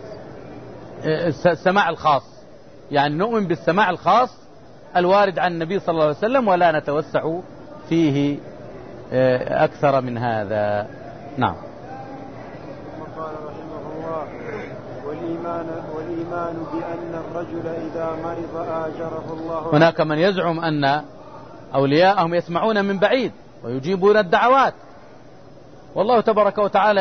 السماع الخاص، يعني نؤمن بالسماع الخاص الوارد عن النبي صلى الله عليه وسلم ولا نتوسع فيه أكثر من هذا. نعم. ثم قال رحمه الله: والإيمان بأن الرجل إذا مرض آجره الله. هناك من يزعم أن أولياءهم يسمعون من بعيد ويجيبون الدعوات، والله تبارك وتعالى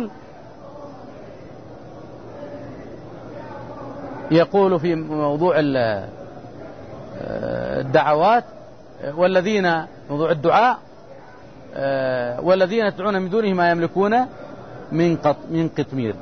يقول في موضوع الدعوات والذين موضوع الدعاء والذين تدعون من دونه ما يملكون من قطمير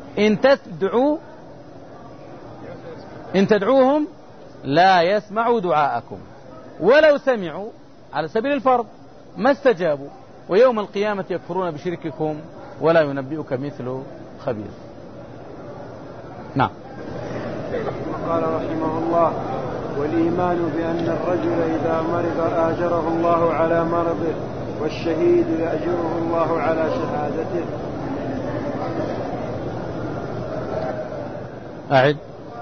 إن تدعوهم لا يسمعوا دعاءكم ولو سمعوا على سبيل الفرض ما استجابوا، ويوم القيامة يكفرون بشرككم ولا ينبئك مثل خبير. نعم. قال رحمه الله: والإيمان بأن الرجل إذا مرض آجره الله على مرضه، والشهيد يأجره الله على شهادته. أعد.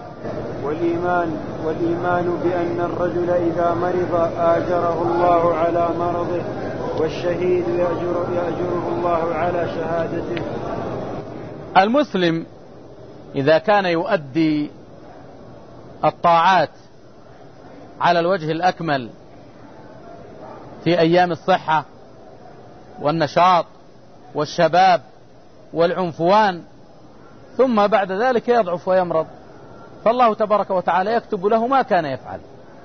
والإيمان بأن الرجل إذا مرض آجره الله على مرضه، والشهيد يأجره الله على شهادته. المسلم إذا كان يؤدي الطاعات على الوجه الأكمل في أيام الصحة والنشاط والشباب والعنفوان، ثم بعد ذلك يضعف ويمرض، فالله تبارك وتعالى يكتب له ما كان يفعل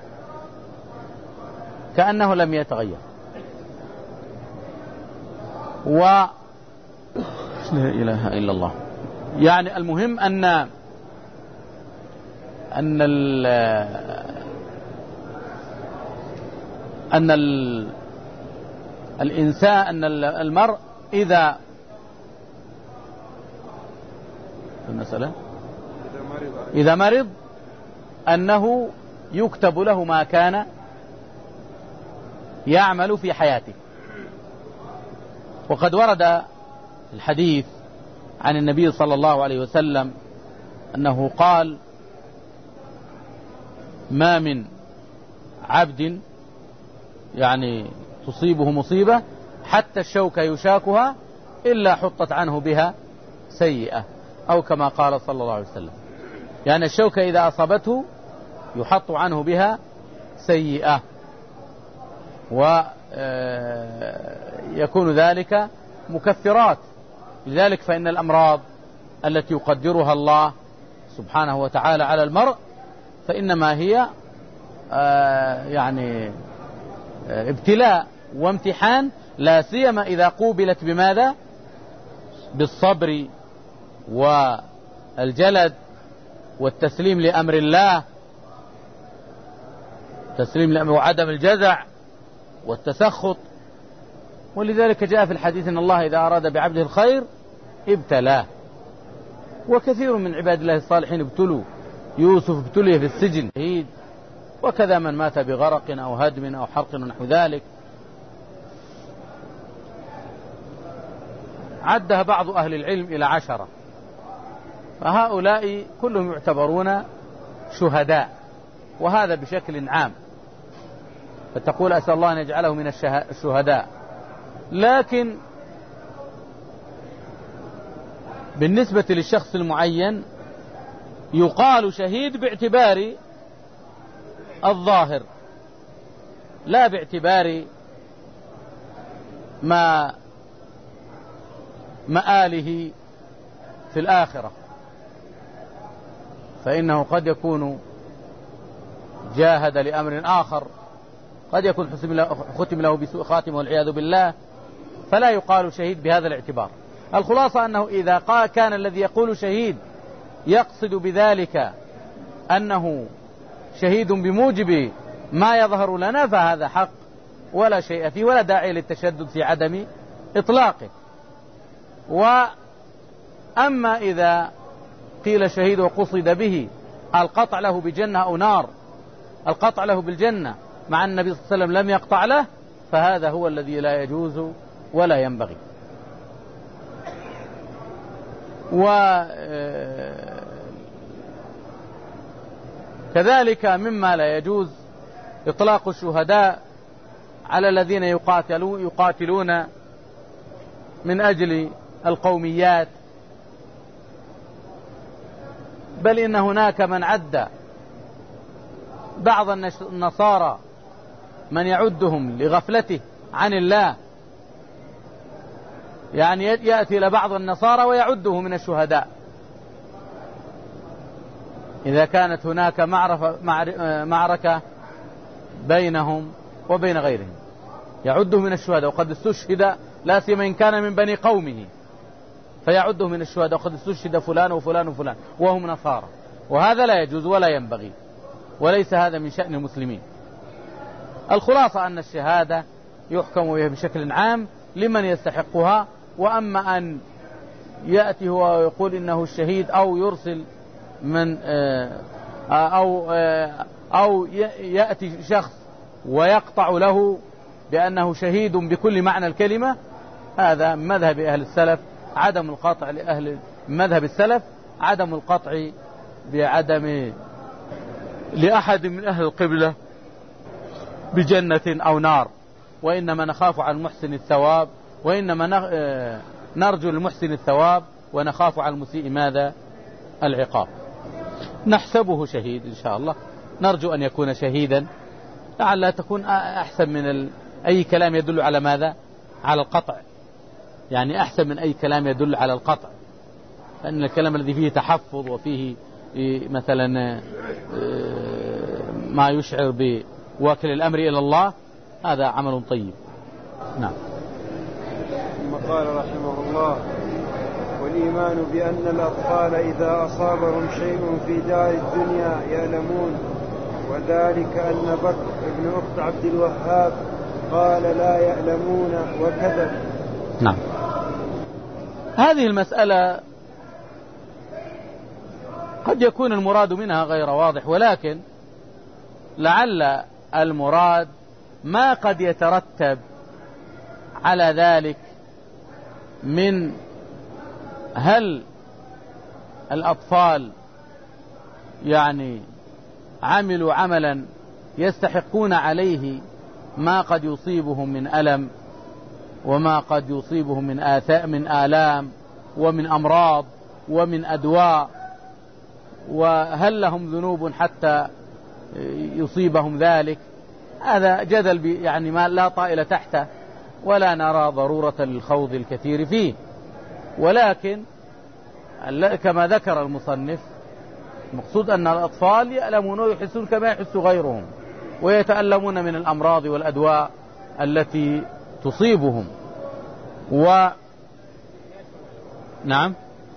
كأنه لم يتغير. لا إله إلا الله. يعني المهم أن الإنسان أن المرء إذا مرض أنه يكتب له ما كان يعمل في حياته. وقد ورد الحديث عن النبي صلى الله عليه وسلم أنه قال: ما من عبد يعني تصيبه مصيبة حتى الشوكة يشاكها إلا حطت عنه بها سيئة، أو كما قال صلى الله عليه وسلم. يعني الشوكة إذا أصابته يحط عنه بها سيئة، ويكون ذلك مكفرات. لذلك فإن الأمراض التي يقدرها الله سبحانه وتعالى على المرء فإنما هي يعني ابتلاء وامتحان، لا سيما إذا قوبلت بماذا؟ بالصبر والجلد والتسليم لأمر الله، تسليم لأمر وعدم الجزع والتسخط. ولذلك جاء في الحديث أن الله إذا أراد بعبده الخير ابتلاه، وكثير من عباد الله الصالحين ابتلوا. يوسف ابتلي في السجن، وكذا من مات بغرق أو هدم أو حرق ونحو ذلك. عدها بعض أهل العلم إلى 10، فهؤلاء كلهم يعتبرون شهداء، وهذا بشكل عام، فتقول أسأل الله أن يجعله من الشهداء. لكن بالنسبة للشخص المعين يقال شهيد باعتبار الظاهر، لا باعتبار مآله في الآخرة، فإنه قد يكون جاهد لأمر آخر، قد يكون ختم له بسوء خاتمه والعياذ بالله، فلا يقال شهيد بهذا الاعتبار. الخلاصة أنه إذا كان الذي يقول شهيد يقصد بذلك أنه شهيد بموجب ما يظهر لنا فهذا حق ولا شيء فيه، ولا داعي للتشدد في عدم إطلاقه. وأما إذا قيل شهيد وقصد به القطع له بجنة أو نار، القطع له بالجنة مع النبي صلى الله عليه وسلم لم يقطع له، فهذا هو الذي لا يجوز ولا ينبغي. وكذلك مما لا يجوز إطلاق الشهداء على الذين يقاتلون من أجل القوميات، بل إن هناك من عد بعض النصارى من يعدهم لغفلته عن الله، يعني يأتي لبعض النصارى ويعده من الشهداء إذا كانت هناك معركة بينهم وبين غيرهم، يعده من الشهداء وقد استشهد، لا سيما إن كان من بني قومه فيعده من الشهداء وقد استشهد فلان وفلان وفلان وهم نصارى، وهذا لا يجوز ولا ينبغي، وليس هذا من شأن المسلمين. الخلاصة أن الشهادة يحكم بها بشكل عام لمن يستحقها، وأما أن يأتي هو ويقول إنه الشهيد أو يرسل من أو يأتي شخص ويقطع له بأنه شهيد بكل معنى الكلمة، هذا مذهب أهل السلف عدم القطع لأهل مذهب السلف، عدم القطع بعدم لأحد من أهل القبلة بجنة أو نار، وإنما نخاف على المحسن الثواب، وإنما نرجو للمحسن الثواب ونخاف على المسيء ماذا؟ العقاب. نحسبه شهيد إن شاء الله، نرجو أن يكون شهيدا، لعل تكون أحسن من أي كلام يدل على ماذا؟ على القطع، يعني أحسن من أي كلام يدل على القطع، لأن الكلام الذي فيه تحفظ وفيه مثلا ما يشعر بوكل الأمر إلى الله، هذا عمل طيب. نعم. ثم قال رحمه الله: والإيمان بأن الأطفال إذا أصابهم شيء في دار الدنيا يألمون، وذلك أن بكر ابن أخت عبد الوهاب قال لا يألمون وكذب. نعم. هذه المسألة قد يكون المراد منها غير واضح، ولكن لعل المراد ما قد يترتب على ذلك من هل الأطفال يعني عملوا عملا يستحقون عليه ما قد يصيبهم من ألم وما قد يصيبهم من آلام ومن أمراض ومن أدواء، وهل لهم ذنوب حتى يصيبهم ذلك. هذا جدل يعني ما لا طائل تحته، ولا نرى ضرورة للخوض الكثير فيه، ولكن كما ذكر المصنف المقصود أن الأطفال يألمون ويحسون كما يحس غيرهم، ويتألمون من الأمراض والأدواء التي تصيبهم. نعم.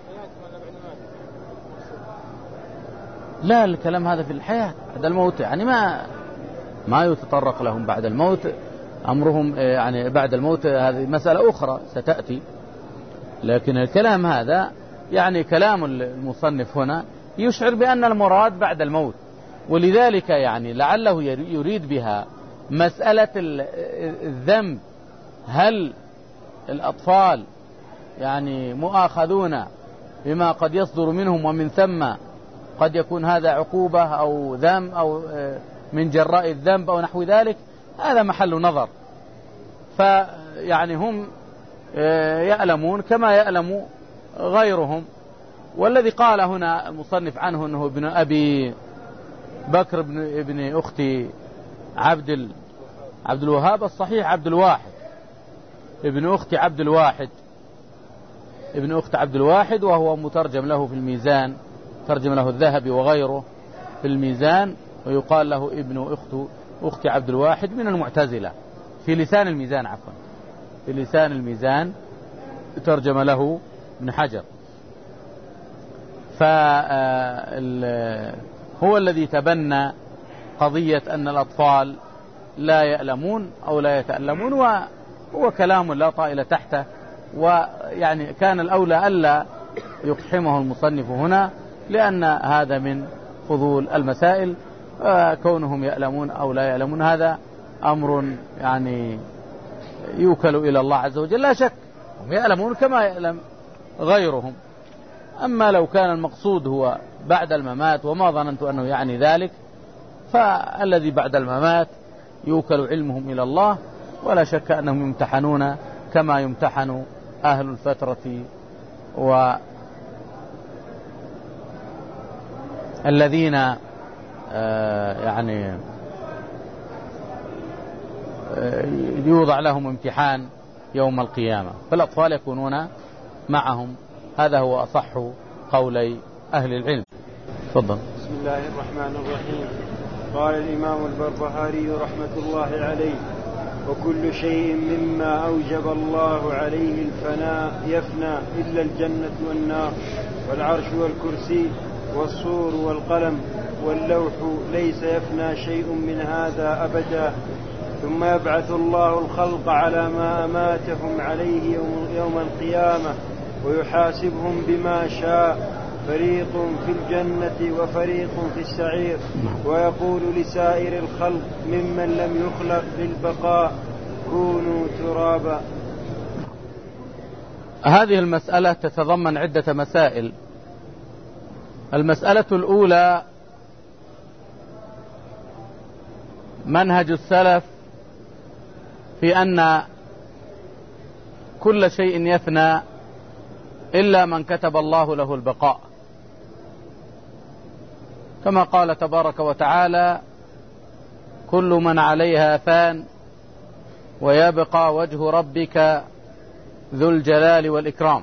لا، الكلام هذا في الحياة بعد الموت، يعني ما يتطرق لهم بعد الموت، أمرهم يعني بعد الموت هذه مسألة أخرى ستأتي، لكن الكلام هذا يعني كلام المصنف هنا يشعر بأن المراد بعد الموت، ولذلك يعني لعله يريد بها مسألة الذنب، هل الأطفال يعني مؤاخذون بما قد يصدر منهم، ومن ثم قد يكون هذا عقوبة أو ذنب أو من جراء الذنب أو نحو ذلك، هذا محل نظر. فيعني هم يألمون كما يألم غيرهم. والذي قال هنا المصنف عنه أنه ابن أبي بكر ابن أخت عبد الوهاب، الصحيح عبد الواحد ابن أخت عبد الواحد، ابن أخت عبد الواحد، وهو مترجم له في الميزان، ترجم له الذهبي وغيره في الميزان، ويقال له ابن أخت عبد الواحد من المعتزلة في لسان الميزان، عفوا في لسان الميزان ترجم له ابن حجر. فهو الذي تبنى قضية أن الأطفال لا يألمون أو لا يتألمون، وهو كلام لا طائل تحته، ويعني كان الأولى ألا يقحمه المصنف هنا، لأن هذا من فضول المسائل. كونهم يألمون أو لا يألمون هذا أمر يعني يوكل إلى الله عز وجل، لا شك هم يألمون كما يألم غيرهم. أما لو كان المقصود هو بعد الممات، وما ظننت أنه يعني ذلك، فالذي بعد الممات يوكل علمهم إلى الله، ولا شك أنهم يمتحنون كما يمتحن أهل الفترة والذين يعني يوضع لهم امتحان يوم القيامة، فالأطفال يكونون معهم. هذا هو أصح قولي أهل العلم. تفضل. بسم الله الرحمن الرحيم. قال الإمام البربهاري رحمة الله عليه: وكل شيء مما أوجب الله عليه الفناء يفنى إلا الجنة والنار والعرش والكرسي والصور والقلم واللوح، ليس يفنى شيء من هذا أبدا. ثم يبعث الله الخلق على ما أماتهم عليه يوم القيامة ويحاسبهم بما شاء، فريق في الجنة وفريق في السعير، ويقول لسائر الخلق ممن لم يخلق للبقاء: كونوا ترابا. هذه المسألة تتضمن عدة مسائل. المسألة الأولى منهج السلف في أن كل شيء يفنى إلا من كتب الله له البقاء، كما قال تبارك وتعالى: كل من عليها فان ويبقى وجه ربك ذو الجلال والإكرام.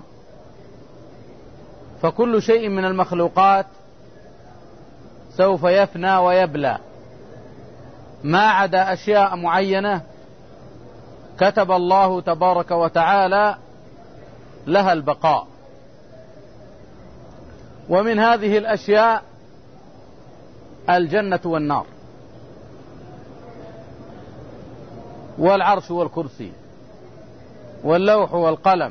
فكل شيء من المخلوقات سوف يفنى ويبلى، ما عدا أشياء معينة كتب الله تبارك وتعالى لها البقاء. ومن هذه الأشياء الجنة والنار والعرش والكرسي واللوح والقلم.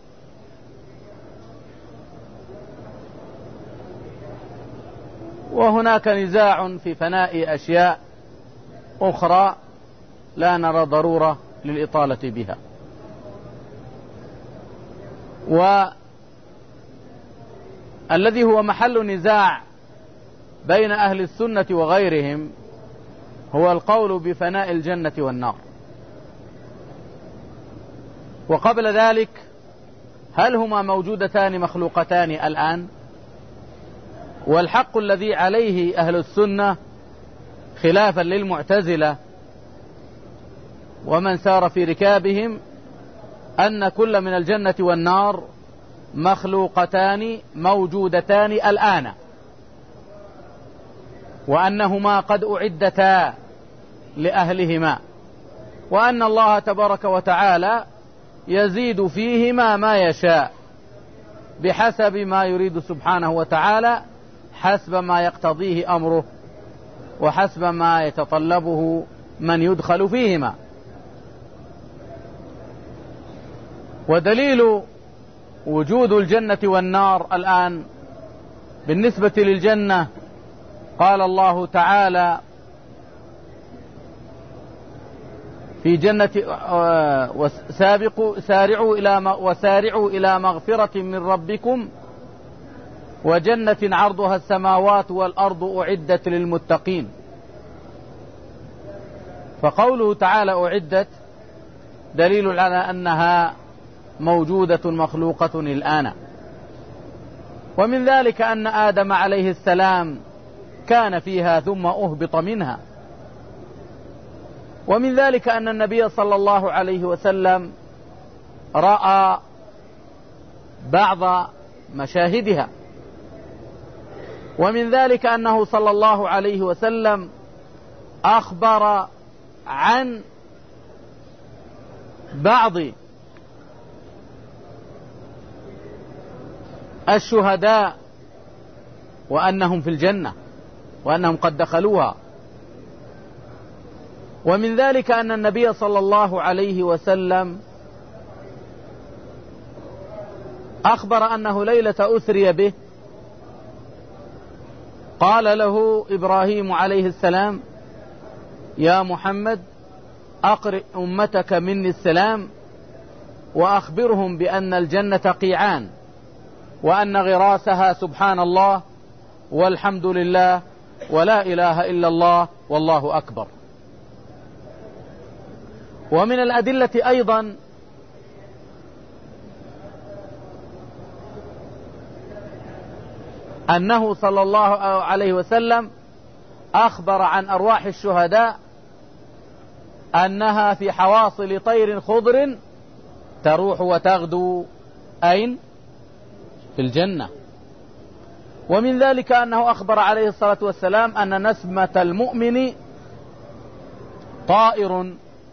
وهناك نزاع في فناء أشياء أخرى لا نرى ضرورة للإطالة بها. والذي هو محل نزاع بين أهل السنة وغيرهم هو القول بفناء الجنة والنار. وقبل ذلك، هل هما موجودتان مخلوقتان الآن؟ والحق الذي عليه أهل السنة خلافا للمعتزلة ومن سار في ركابهم أن كل من الجنة والنار مخلوقتان موجودتان الآن، وأنهما قد أعدتا لأهلهما، وأن الله تبارك وتعالى يزيد فيهما ما يشاء بحسب ما يريد سبحانه وتعالى، حسب ما يقتضيه أمره وحسب ما يتطلبه من يدخل فيهما. ودليل وجود الجنة والنار الآن بالنسبة للجنة قال الله تعالى في جنة: وسارعوا إلى مغفرة من ربكم وجنة عرضها السماوات والأرض أعدت للمتقين. فقوله تعالى أعدت دليل على أنها موجودة مخلوقة الآن. ومن ذلك أن آدم عليه السلام كان فيها ثم أهبط منها. ومن ذلك أن النبي صلى الله عليه وسلم رأى بعض مشاهدها. ومن ذلك أنه صلى الله عليه وسلم أخبر عن بعض الشهداء وأنهم في الجنة وأنهم قد دخلوها. ومن ذلك أن النبي صلى الله عليه وسلم أخبر أنه ليلة أسري به قال له إبراهيم عليه السلام: يا محمد أقرئ أمتك مني السلام وأخبرهم بأن الجنة قيعان وأن غراسها سبحان الله والحمد لله ولا إله إلا الله والله أكبر. ومن الأدلة أيضا أنه صلى الله عليه وسلم أخبر عن أرواح الشهداء أنها في حواصل طير خضر تروح وتغدو أين؟ في الجنة. ومن ذلك أنه أخبر عليه الصلاة والسلام أن نسمة المؤمن طائر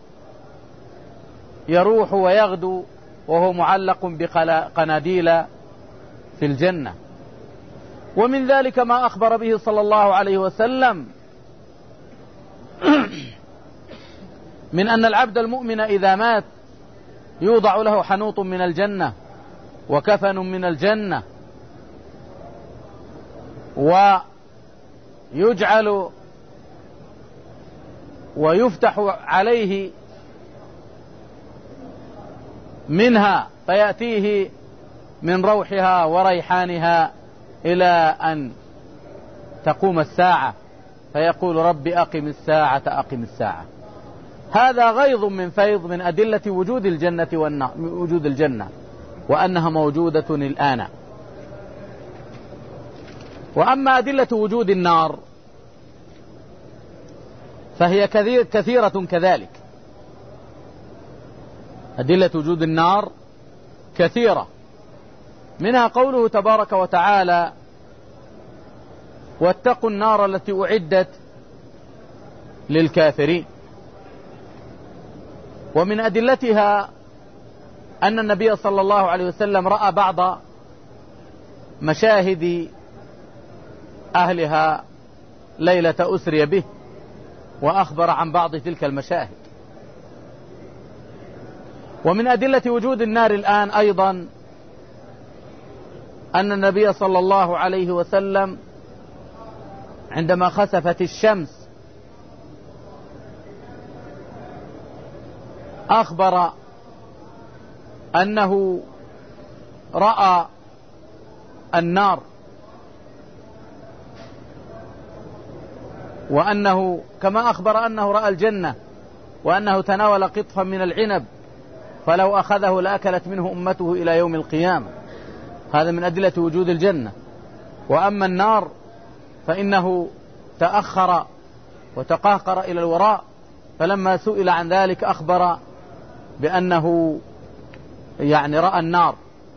يروح ويغدو وهو معلق بقناديل في الجنة. ومن ذلك ما أخبر به صلى الله عليه وسلم من أن العبد المؤمن إذا مات يوضع له حنوط من الجنة وكفن من الجنة ويجعل ويفتح عليه منها فيأتيه من روحها وريحانها إلى أن تقوم الساعة فيقول: رب أقم الساعة أقم الساعة. هذا غيظ من فيض من أدلة وجود الجنة وجود الجنة وأنها موجودة الآن. وأما أدلة وجود النار فهي كثيرة كذلك. أدلة وجود النار كثيرة، منها قوله تبارك وتعالى: واتقوا النار التي أعدت للكافرين. ومن أدلتها أن النبي صلى الله عليه وسلم رأى بعض مشاهد أهلها ليلة أسري به وأخبر عن بعض تلك المشاهد. ومن أدلة وجود النار الآن أيضا أن النبي صلى الله عليه وسلم عندما خسفت الشمس أخبر أنه رأى النار، وأنه كما أخبر أنه رأى الجنة، وأنه تناول قطفا من العنب فلو أخذه لأكلت منه أمته إلى يوم القيامة. هذا من أدلة وجود الجنة. وأما النار فإنه تأخر وتقهقر إلى الوراء، فلما سئل عن ذلك أخبر بأنه رأى النار.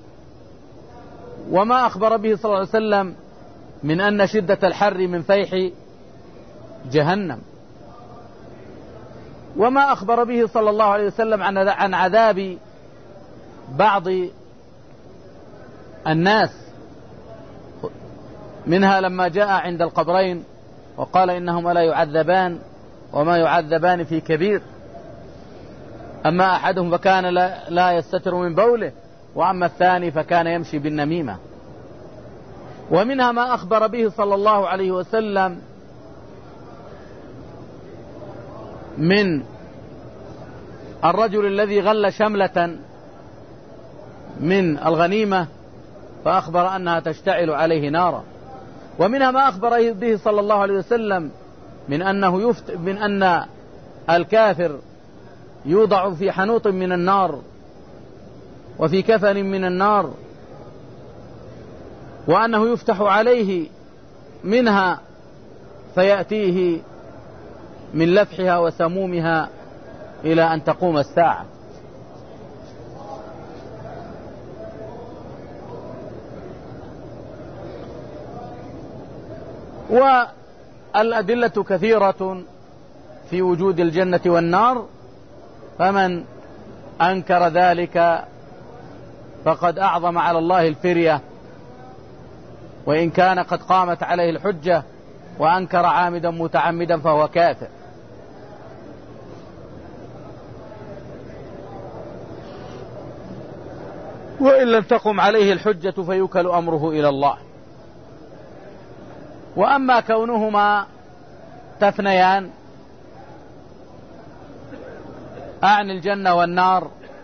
وما أخبر به صلى الله عليه وسلم من أن شدة الحر من فيح جهنم، وما أخبر به صلى الله عليه وسلم عن عذاب بعض الناس، منها لما جاء عند القبرين وقال إنهما لا يعذبان وما يعذبان في كبير، أما أحدهم فكان لا يستتر من بوله، وأما الثاني فكان يمشي بالنميمة. ومنها ما أخبر به صلى الله عليه وسلم من الرجل الذي غل شملة من الغنيمة فأخبر أنها تشتعل عليه نارا. ومنها ما أخبر به صلى الله عليه وسلم من أن الكافر يوضع في حنوط من النار وفي كفن من النار، وأنه يفتح عليه منها فيأتيه من لفحها وسمومها إلى أن تقوم الساعة. والأدلة كثيرة في وجود الجنة والنار، فمن أنكر ذلك فقد أعظم على الله الفرية، وإن كان قد قامت عليه الحجة، وأنكر عامدا متعمدا فهو كافر. وإن لم تقم عليه الحجة فيوكل أمره إلى الله. وأما كونهما تفنيان أعني الجنة والنار،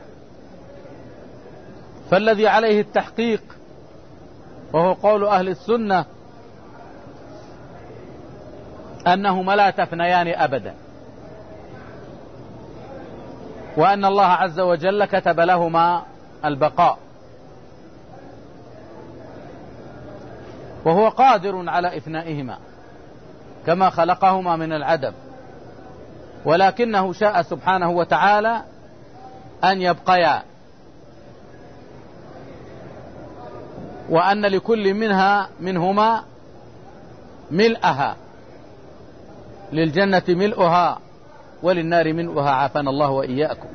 فالذي عليه التحقيق وهو قول أهل السنة أنهما لا تفنيان أبدا، وأن الله عز وجل كتب لهما البقاء، وهو قادر على إفنائهما كما خلقهما من العدم، ولكنه شاء سبحانه وتعالى أن يبقيا، وأن لكل منهما ملئها، للجنة ملؤها وللنار ملؤها، عافانا الله وإياكم.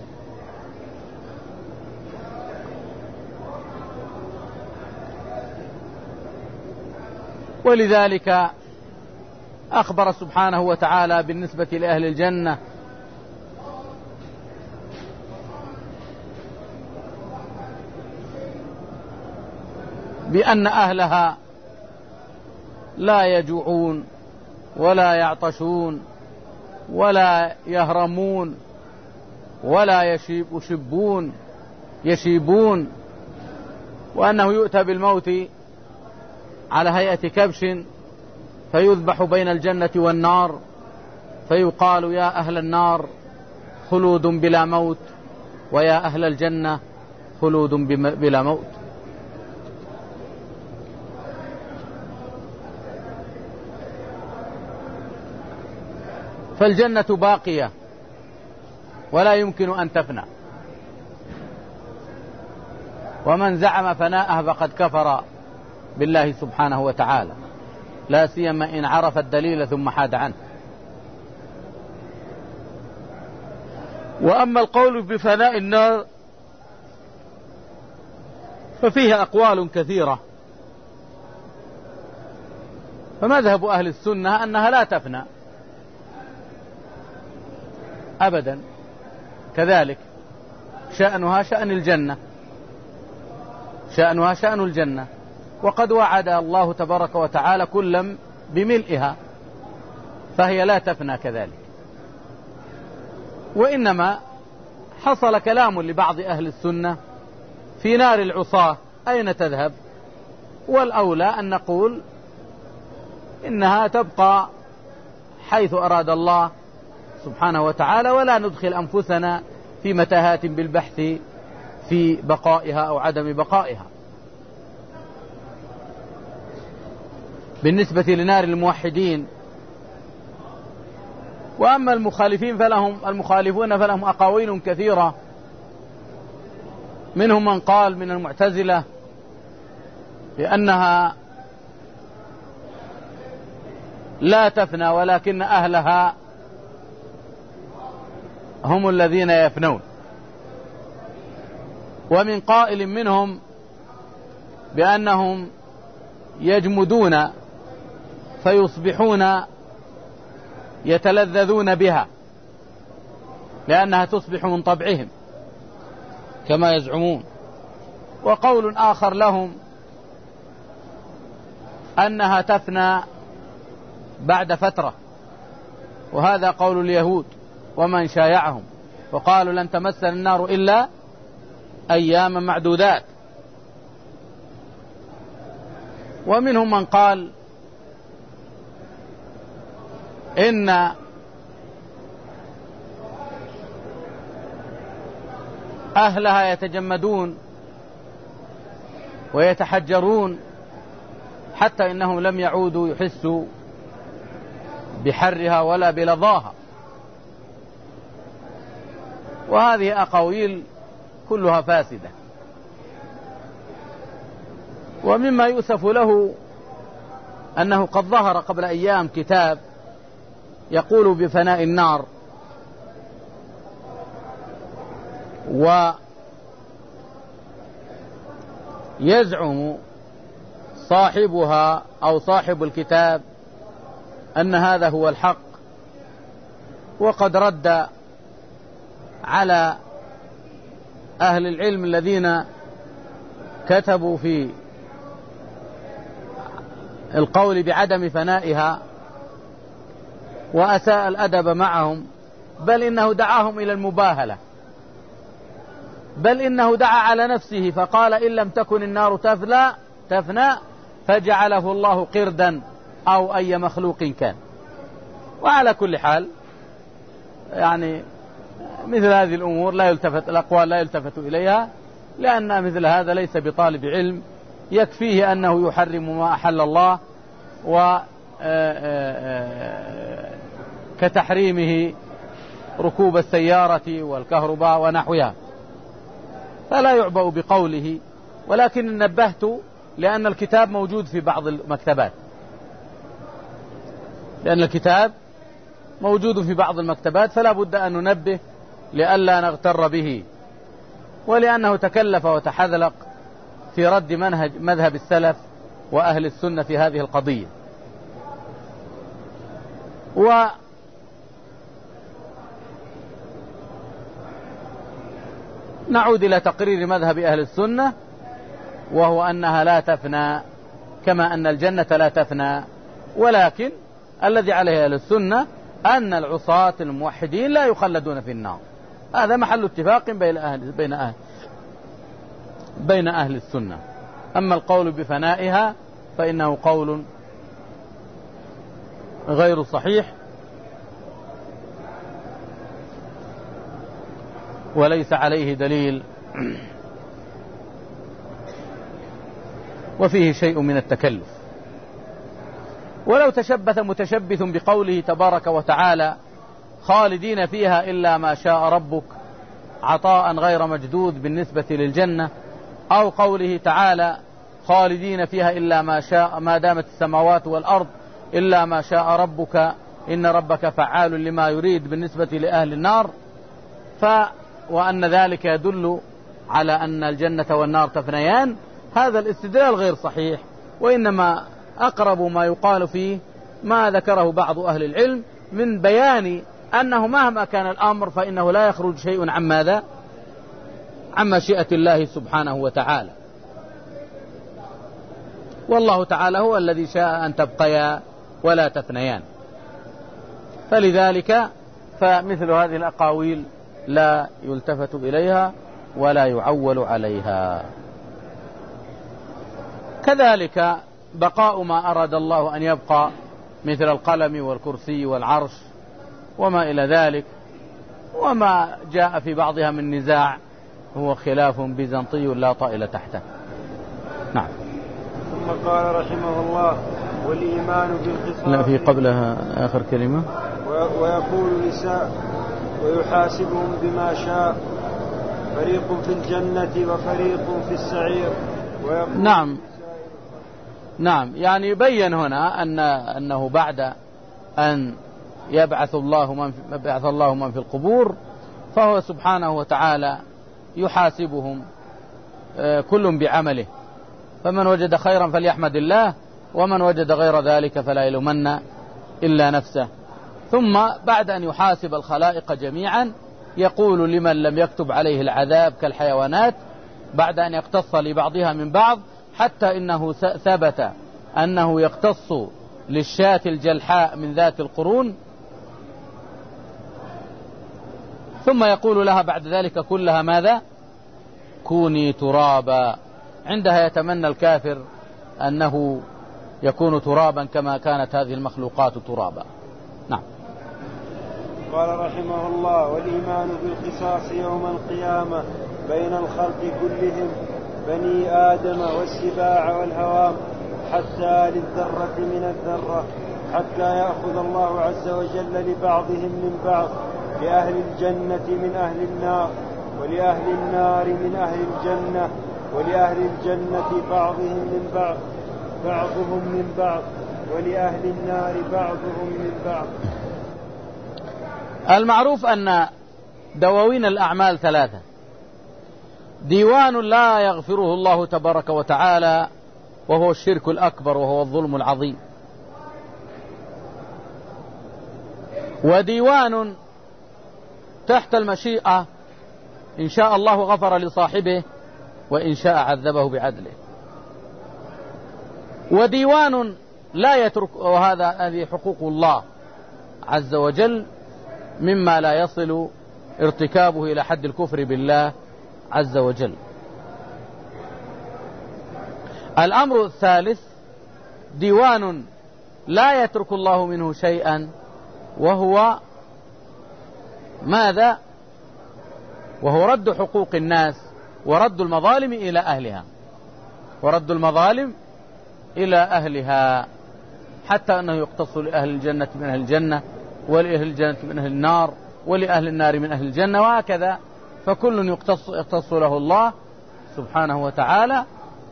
ولذلك أخبر سبحانه وتعالى بالنسبة لأهل الجنة بأن أهلها لا يجوعون ولا يعطشون ولا يهرمون ولا يشيبون، وأنه يؤتى بالموت على هيئة كبش فيذبح بين الجنة والنار، فيقال يا أهل النار خلود بلا موت، ويا أهل الجنة خلود بلا موت. فالجنة باقية ولا يمكن أن تفنى، ومن زعم فناءها فقد كفر بالله سبحانه وتعالى، لا سيما إن عرف الدليل ثم حاد عنه. وأما القول بفناء النار ففيه أقوال كثيرة، فمذهب أهل السنة أنها لا تفنى أبدا، كذلك شأنها شأن الجنة، شأنها شأن الجنة، وقد وعد الله تبارك وتعالى كلا بملئها، فهي لا تفنى كذلك. وإنما حصل كلام لبعض أهل السنة في نار العصاة أين تذهب؟ والأولى أن نقول إنها تبقى حيث أراد الله سبحانه وتعالى، ولا ندخل أنفسنا في متاهات بالبحث في بقائها أو عدم بقائها. بالنسبة لنار الموحدين. وأما المخالفون فلهم أقاويل كثيرة، منهم من قال من المعتزلة بأنها لا تفنى ولكن أهلها هم الذين يفنون، ومن قائل منهم بأنهم يجمدون فيصبحون يتلذذون بها لأنها تصبح من طبعهم كما يزعمون. وقول آخر لهم أنها تفنى بعد فترة، وهذا قول اليهود ومن شايعهم، وقالوا لن تمسنا النار إلا أياما معدودات. ومنهم من قال إن أهلها يتجمدون ويتحجرون حتى إنهم لم يعودوا يحسوا بحرها ولا بلظاها. وهذه أقاويل كلها فاسدة. ومما يؤسف له أنه قد ظهر قبل أيام كتاب يقول بفناء النار، ويزعم صاحبها أو صاحب الكتاب أن هذا هو الحق، وقد رد على أهل العلم الذين كتبوا في القول بعدم فنائها وأساء الأدب معهم، بل إنه دعاهم إلى المباهلة، بل إنه دعا على نفسه فقال إن لم تكن النار تفنى فجعله الله قردا أو أي مخلوق كان. وعلى كل حال يعني مثل هذه الأمور الأقوال لا يلتفت إليها، لأن مثل هذا ليس بطالب علم، يكفيه أنه يحرم ما أحل الله، كتحريمه ركوب السيارة والكهرباء ونحوها، فلا يعبأ بقوله. ولكن نبهت لأن الكتاب موجود في بعض المكتبات، فلا بد أن ننبه لئلا نغتر به، ولأنه تكلف وتحذلق في رد مذهب السلف وأهل السنة في هذه القضية. ونعود إلى تقرير مذهب أهل السنة، وهو أنها لا تفنى كما أن الجنة لا تفنى، ولكن الذي عليه أهل السنة أن العصاة الموحدين لا يخلدون في النار. هذا محل اتفاق بين أهل السنة. أما القول بفنائها فإنه قول غير صحيح، وليس عليه دليل، وفيه شيء من التكلف. ولو تشبث متشبث بقوله تبارك وتعالى خالدين فيها إلا ما شاء ربك عطاء غير مجدود بالنسبة للجنة، أو قوله تعالى خالدين فيها إلا ما شاء ما دامت السماوات والأرض إلا ما شاء ربك إن ربك فعال لما يريد بالنسبة لأهل النار، وأن ذلك يدل على أن الجنة والنار تفنيان، هذا الاستدلال غير صحيح، وإنما أقرب ما يقال فيه ما ذكره بعض أهل العلم من بيان أنه مهما كان الأمر فإنه لا يخرج شيء عن ماذا؟ عن مشيئة الله سبحانه وتعالى، والله تعالى هو الذي شاء أن تبقيا ولا تفنيان. فلذلك فمثل هذه الأقاويل لا يلتفت إليها ولا يعول عليها. كذلك بقاء ما أراد الله أن يبقى مثل القلم والكرسي والعرش وما إلى ذلك، وما جاء في بعضها من نزاع هو خلاف بيزنطي لا طائل تحته. نعم. ثم قال رحمه الله والإيمان بالقصاص. لا، في قبلها آخر كلمة ويقول نساء ويحاسبهم بما شاء، فريق في الجنة وفريق في السعير. نعم، يعني يبين هنا أنه بعد أن يبعث الله من في القبور فهو سبحانه وتعالى يحاسبهم كل بعمله، فمن وجد خيرا فليحمد الله، ومن وجد غير ذلك فلا يلومن إلا نفسه. ثم بعد أن يحاسب الخلائق جميعا يقول لمن لم يكتب عليه العذاب كالحيوانات، بعد أن يقتص لبعضها من بعض، حتى إنه ثبت أنه يقتص للشاة الجلحاء من ذات القرون، ثم يقول لها بعد ذلك كلها ماذا؟ كوني ترابا. عندها يتمنى الكافر أنه يكون ترابا كما كانت هذه المخلوقات ترابا. نعم. قال رحمه الله والإيمان بالقصاص يوم القيامة بين الخلق كلهم بني آدم والسباع والهوام حتى للذرة من الذرة، حتى يأخذ الله عز وجل لبعضهم من بعض، لأهل الجنة من أهل النار، ولأهل النار من أهل الجنة، ولأهل الجنة بعضهم من بعض، ولأهل النار بعضهم من بعض. المعروف أن دواوين الأعمال ثلاثة: ديوان لا يغفره الله تبارك وتعالى وهو الشرك الأكبر وهو الظلم العظيم، وديوان تحت المشيئة إن شاء الله غفر لصاحبه وإن شاء عذبه بعدله. وديوان لا يترك، هذه حقوق الله عز وجل مما لا يصل ارتكابه إلى حد الكفر بالله عز وجل. الأمر الثالث ديوان لا يترك الله منه شيئا، وهو ماذا؟ وهو رد حقوق الناس ورد المظالم إلى أهلها، ورد المظالم إلى أهلها، حتى أنه يقتص لأهل الجنة من أهل الجنة، ولأهل الجنة من أهل النار، ولأهل النار من أهل الجنة، وهكذا. فكل يقتص له الله سبحانه وتعالى،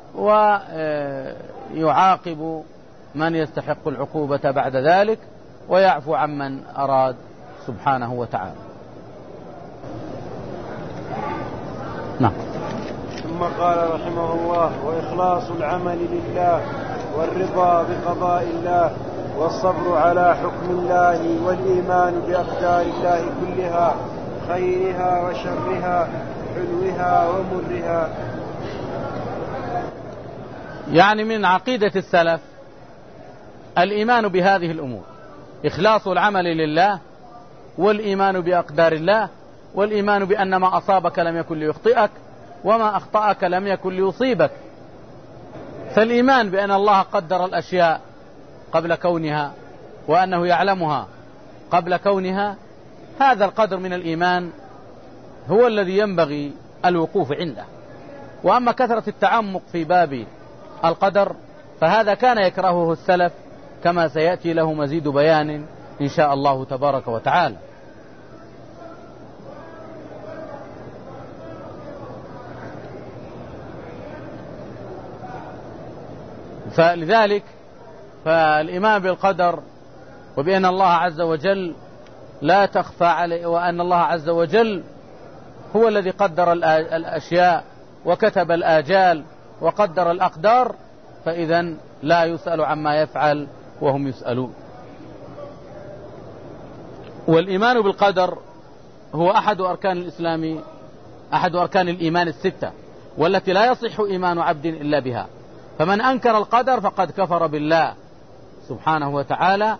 ويعاقب من يستحق العقوبة بعد ذلك، ويعفو عمن أراد سبحانه وتعالى. نعم. ثم قال رحمه الله: وإخلاص العمل لله، والرضا بقضاء الله، والصبر على حكم الله، والإيمان بأقدار الله كلها، خيرها وشرها، حلوها ومرها. يعني من عقيدة السلف الإيمان بهذه الأمور: إخلاص العمل لله، والإيمان بأقدار الله، والإيمان بأن ما أصابك لم يكن ليخطئك، وما أخطأك لم يكن ليصيبك. فالإيمان بأن الله قدر الأشياء قبل كونها، وأنه يعلمها قبل كونها، هذا القدر من الإيمان هو الذي ينبغي الوقوف عنده. وأما كثرة التعمق في باب القدر فهذا كان يكرهه السلف، كما سيأتي له مزيد بيان إن شاء الله تبارك وتعالى. فلذلك فالإيمان بالقدر، وبأن الله عز وجل لا تخفى عليه، وأن الله عز وجل هو الذي قدر الأشياء وكتب الآجال وقدر الأقدار، فإذن لا يسأل عما يفعل وهم يسألون. والإيمان بالقدر هو أحد أركان الإسلام، أحد أركان الإيمان الستة، والتي لا يصح إيمان عبد إلا بها. فمن أنكر القدر فقد كفر بالله سبحانه وتعالى.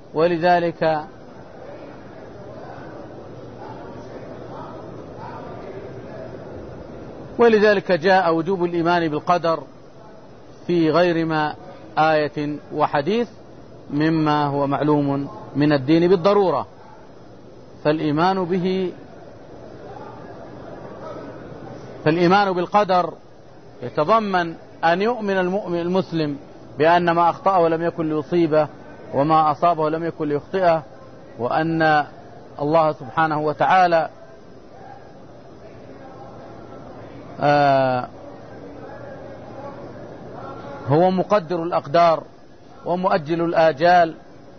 ولذلك جاء وجوب الإيمان بالقدر في غير ما آية وحديث مما هو معلوم من الدين بالضرورة. فالإيمان بالقدر يتضمن أن يؤمن المؤمن المسلم بأن ما أخطأه لم يكن ليصيبه، وما أصابه لم يكن ليخطئه، وأن الله سبحانه وتعالى هو مقدر الأقدار ومؤجل الآجال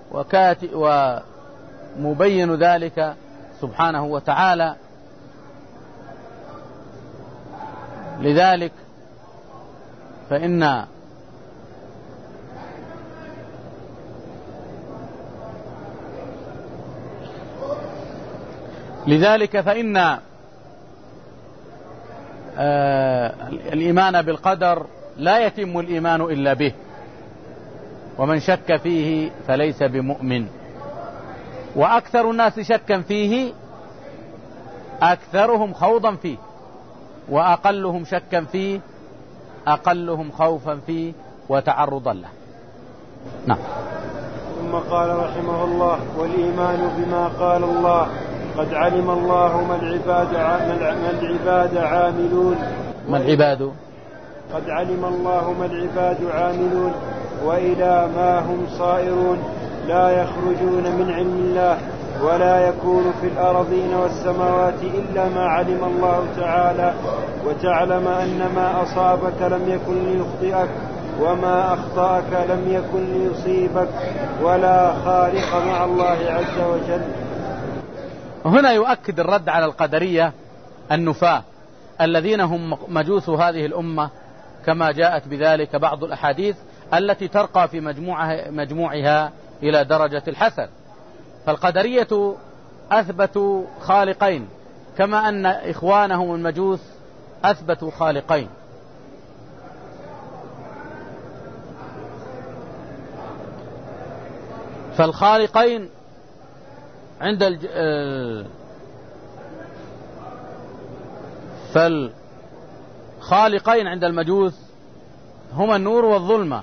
ومبين ذلك سبحانه وتعالى. لذلك فإن الإيمان بالقدر لا يتم الإيمان إلا به، ومن شك فيه فليس بمؤمن. وأكثر الناس شكا فيه أكثرهم خوضا فيه، وأقلهم شكا فيه أقلهم خوفا فيه وتعرضا له. نعم. ثم قال رحمه الله: والإيمان بما قال الله: قد علم الله ما العباد عاملون. ما العباد؟ قد علم الله ما العباد عاملون، وإلى ما هم صائرون، لا يخرجون من علم الله، ولا يكون في الأرضين والسماوات إلا ما علم الله تعالى، وتعلم أن ما أصابك لم يكن ليخطئك، وما أخطأك لم يكن ليصيبك، ولا خالق مع الله عز وجل. هنا يؤكد الرد على القدرية النفاة الذين هم مجوس هذه الأمة، كما جاءت بذلك بعض الأحاديث التي ترقى في مجموعها إلى درجة الحسن. فالقدرية أثبتوا خالقين، كما أن إخوانهم المجوس أثبتوا خالقين. فالخالقين عند فالخالقين عند المجوس هما النور والظلمة،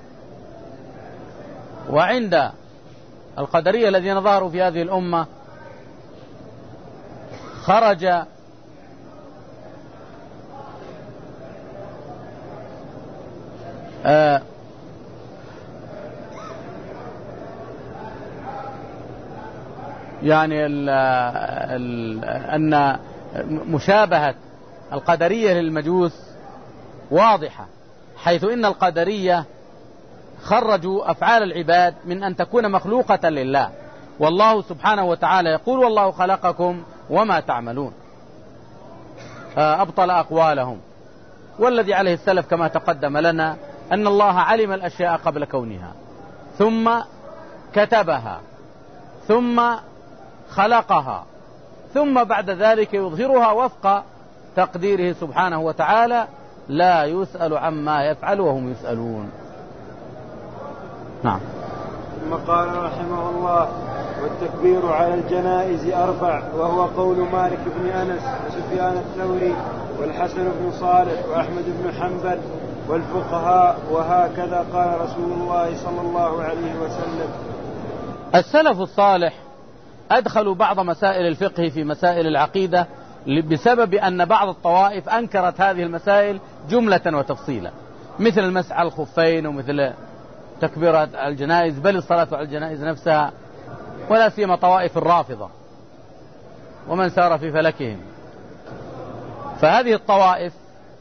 وعند القدرية الذين ظهروا في هذه الأمة خرج يعني أن مشابهة القدرية للمجوس واضحة، حيث إن القدرية خرجوا أفعال العباد من أن تكون مخلوقة لله، والله سبحانه وتعالى يقول والله خلقكم وما تعملون، أبطل أقوالهم. والذي عليه السلف كما تقدم لنا أن الله علم الأشياء قبل كونها، ثم كتبها، ثم خلقها، ثم بعد ذلك يظهرها وفق تقديره سبحانه وتعالى، لا يسأل عما يفعل وهم يسألون. نعم. ثم قال رحمه الله: والتكبير على الجنائز 4، وهو قول مالك بن أنس وسفيان الثوري والحسن بن صالح وأحمد بن حنبل والفقهاء، وهكذا قال رسول الله صلى الله عليه وسلم. السلف الصالح أدخلوا بعض مسائل الفقه في مسائل العقيدة بسبب أن بعض الطوائف أنكرت هذه المسائل جملة وتفصيلا، مثل المسح على الخفين، ومثل تكبيرات على الجنائز، بل الصلاة على الجنائز نفسها، ولا سيما طوائف الرافضة ومن سار في فلكهم. فهذه الطوائف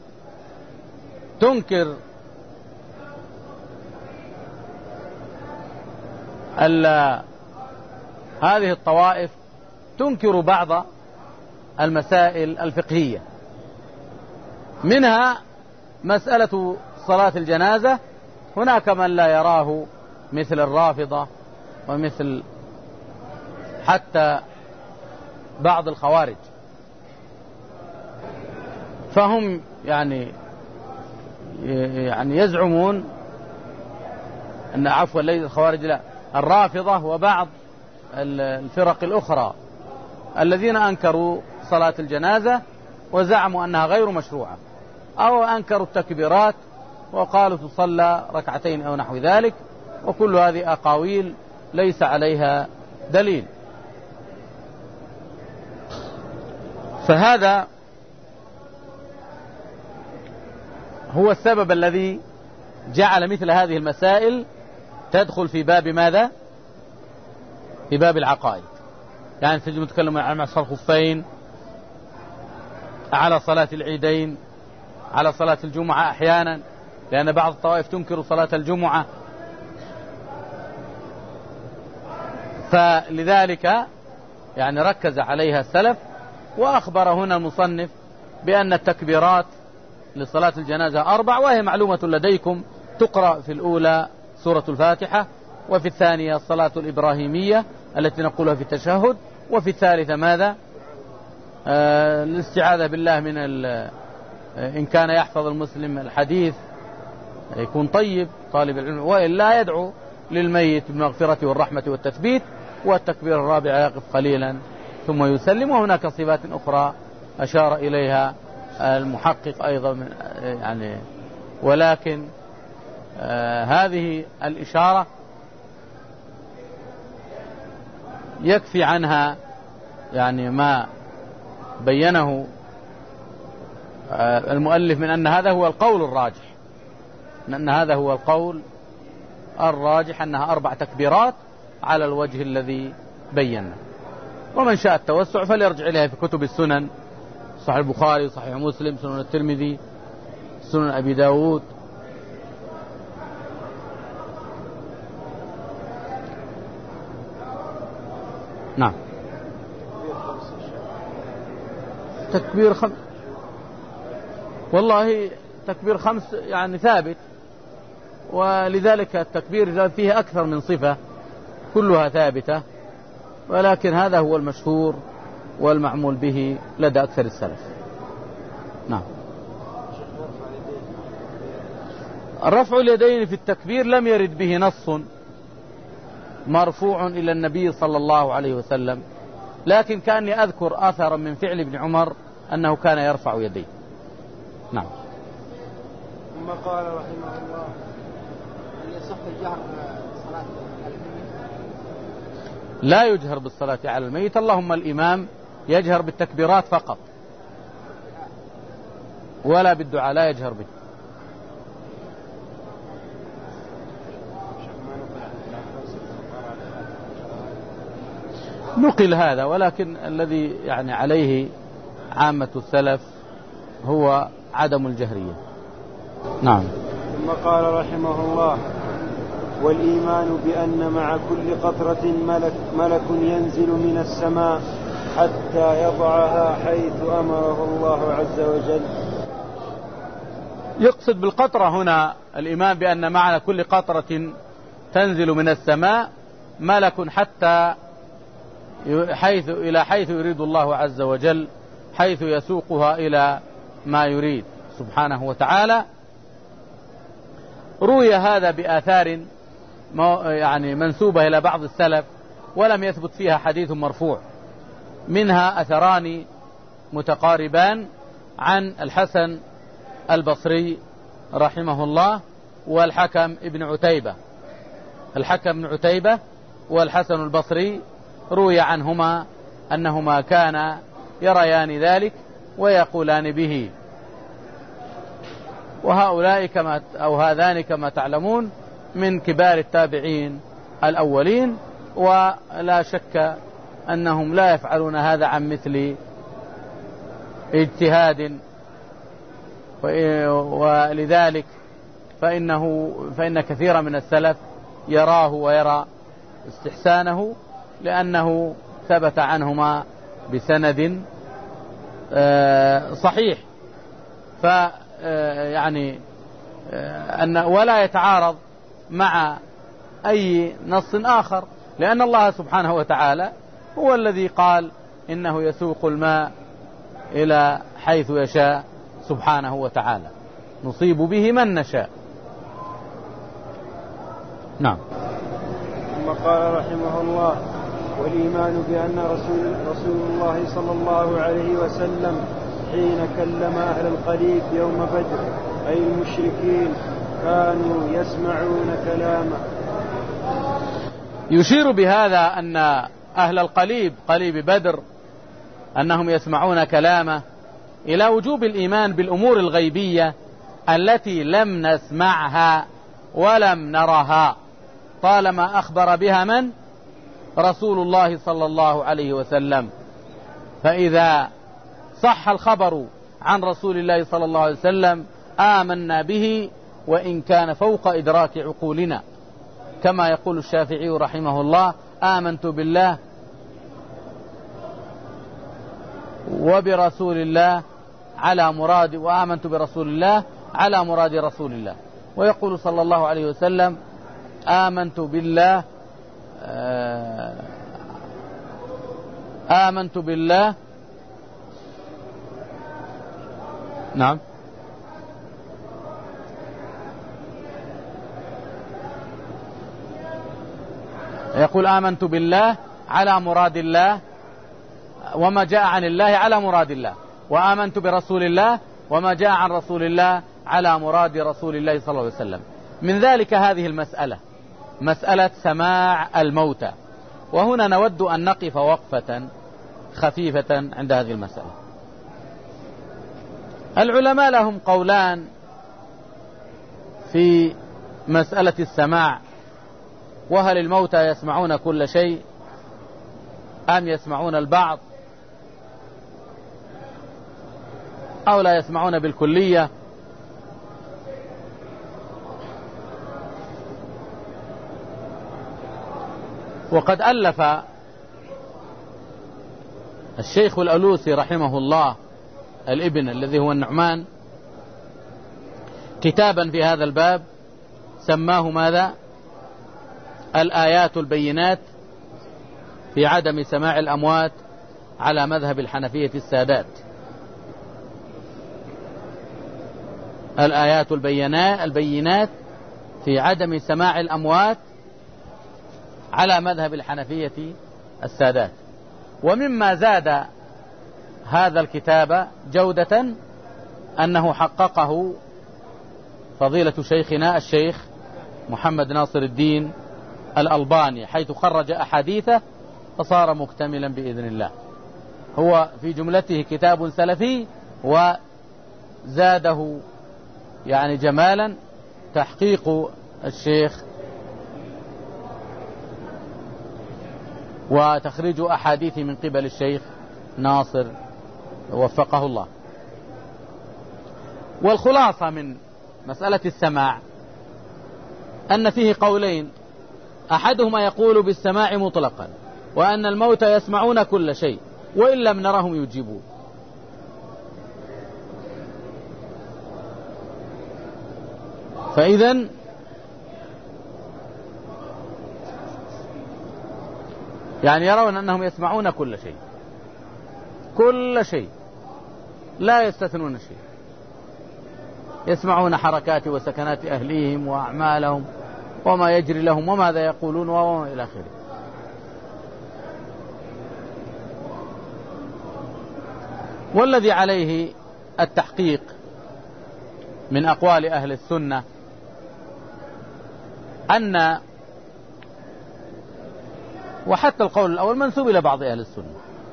تنكر هذه الطوائف تنكر بعض المسائل الفقهية، منها مسألة صلاة الجنازة. هناك من لا يراه مثل الرافضة ومثل حتى بعض الخوارج، فهم يعني يزعمون أن عفوا ليس الخوارج، لا، الرافضة وبعض الفرق الأخرى الذين أنكروا صلاة الجنازة وزعموا أنها غير مشروعة، أو أنكروا التكبيرات وقالوا تصلى ركعتين أو نحو ذلك، وكل هذه أقاويل ليس عليها دليل. فهذا هو السبب الذي جعل مثل هذه المسائل تدخل في باب ماذا؟ في باب العقائد. يعني تجي نتكلم عن مسح الخفين، على صلاة العيدين، على صلاة الجمعة أحيانا، لأن بعض الطوائف تنكر صلاة الجمعة، فلذلك يعني ركز عليها السلف. وأخبر هنا المصنف بأن التكبيرات لصلاة الجنازة 4، وهي معلومة لديكم، تقرأ في الأولى سورة الفاتحة، وفي الثانية الصلاة الإبراهيمية التي نقولها في التشهد، وفي الثالثة ماذا؟ الاستعاذة بالله من إن كان يحفظ المسلم الحديث يكون طيب طالب العلم، وإلا يدعو للميت بالمغفرة والرحمة والتثبيت. والتكبير الرابع يقف قليلا ثم يسلم. وهناك صفات أخرى أشار إليها المحقق أيضا يعني، ولكن هذه الإشارة يكفي عنها يعني ما بينه المؤلف من أن هذا هو القول الراجح، أنها 4 تكبيرات على الوجه الذي بينا. ومن شاء التوسع فليرجع إليها في كتب السنن، صحيح البخاري، صحيح مسلم، سنن الترمذي، سنن أبي داود. نعم. تكبير 5 والله تكبير 5 يعني ثابت، ولذلك التكبير فيه أكثر من صفة كلها ثابتة، ولكن هذا هو المشهور والمعمول به لدى أكثر السلف. نعم. رفع اليدين في التكبير لم يرد به نص، مرفوع إلى النبي صلى الله عليه وسلم، لكن كأني أذكر أثرا من فعل ابن عمر أنه كان يرفع يديه. نعم. ثم قال رحمه الله: هل يصح الجهر صلاة الميت؟ لا يجهر بالصلاة على الميت، اللهم الإمام يجهر بالتكبيرات فقط ولا بالدعاء، لا يجهر به. نقل هذا، ولكن الذي يعني عليه عامة السلف هو عدم الجهرية. نعم. ثم قال رحمه الله: والإيمان بأن مع كل قطرة ملك ينزل من السماء حتى يضعها حيث أمره الله عز وجل. يقصد بالقطرة هنا الإيمان بأن مع كل قطرة تنزل من السماء ملك حتى إلى حيث يريد الله عز وجل، حيث يسوقها إلى ما يريد سبحانه وتعالى. روي هذا بآثار يعني منسوبة إلى بعض السلف، ولم يثبت فيها حديث مرفوع، منها أثران متقاربان عن الحسن البصري رحمه الله والحكم ابن عتيبة. الحكم ابن عتيبة والحسن البصري روي عنهما أنهما كانا يريان ذلك ويقولان به، وهؤلاء هذان كما تعلمون من كبار التابعين الأولين، ولا شك أنهم لا يفعلون هذا عن مثل اجتهاد، ولذلك فإن كثيرا من السلف يراه ويرى استحسانه، لأنه ثبت عنهما بسند صحيح، يعني ولا يتعارض مع أي نص آخر، لأن الله سبحانه وتعالى هو الذي قال إنه يسوق الماء إلى حيث يشاء سبحانه وتعالى، نصيب به من نشاء. نعم. ثم قال رحمه الله: والإيمان بأن رسول الله صلى الله عليه وسلم حين كلم أهل القليب يوم بدر أي المشركين كانوا يسمعون كلامه. يشير بهذا أن أهل القليب قليب بدر أنهم يسمعون كلامه إلى وجوب الإيمان بالأمور الغيبية التي لم نسمعها ولم نرها، طالما أخبر بها من؟ رسول الله صلى الله عليه وسلم. فإذا صح الخبر عن رسول الله صلى الله عليه وسلم آمنا به وإن كان فوق إدراك عقولنا، كما يقول الشافعي رحمه الله: آمنت بالله وبرسول الله على مراد، وآمنت برسول الله على مراد رسول الله. ويقول صلى الله عليه وسلم: آمنت بالله نعم. يقول: آمنت بالله على مراد الله وما جاء عن الله على مراد الله، وآمنت برسول الله وما جاء عن رسول الله على مراد رسول الله صلى الله عليه وسلم. من ذلك هذه المسألة، مسألة سماع الموتى، وهنا نود أن نقف وقفة خفيفة عند هذه المسألة. العلماء لهم قولان في مسألة السماع، وهل الموتى يسمعون كل شيء أم يسمعون البعض أو لا يسمعون بالكلية. وقد ألف الشيخ الألوسي رحمه الله الابن الذي هو النعمان كتابا في هذا الباب سماه ماذا؟ الآيات البينات في عدم سماع الأموات على مذهب الحنفية السادات. الآيات البينات في عدم سماع الأموات على مذهب الحنفية السادات. ومما زاد هذا الكتاب جودة أنه حققه فضيلة شيخنا الشيخ محمد ناصر الدين الألباني، حيث خرج أحاديثه فصار مكتملا بإذن الله. هو في جملته كتاب سلفي، وزاده يعني جمالا تحقيق الشيخ وتخريج أحاديث من قبل الشيخ ناصر وفقه الله. والخلاصة من مسألة السماع أن فيه قولين، أحدهما يقول بالسماع مطلقا، وأن الموتى يسمعون كل شيء وإن لم نرهم يجيبون. فإذن يعني يرون أنهم يسمعون كل شيء، كل شيء لا يستثنون شيء، يسمعون حركات وسكنات أهليهم وأعمالهم وما يجري لهم وماذا يقولون وما إلى آخره. والذي عليه التحقيق من أقوال أهل السنة أن، وحتى القول الأول منسوب إلى بعض أهل السنة،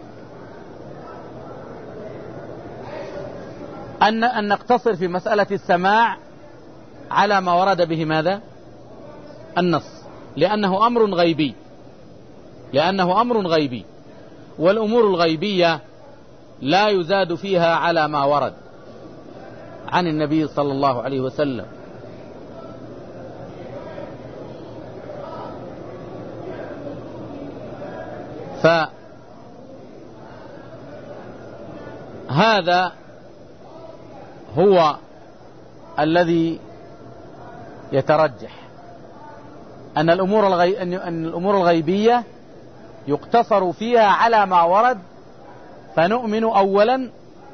أن نقتصر في مسألة السماع على ما ورد به ماذا؟ النص، لأنه أمر غيبي، والأمور الغيبية لا يزاد فيها على ما ورد عن النبي صلى الله عليه وسلم. فهذا هو الذي يترجح، أن الأمور الغيبية يقتصر فيها على ما ورد، فنؤمن أولا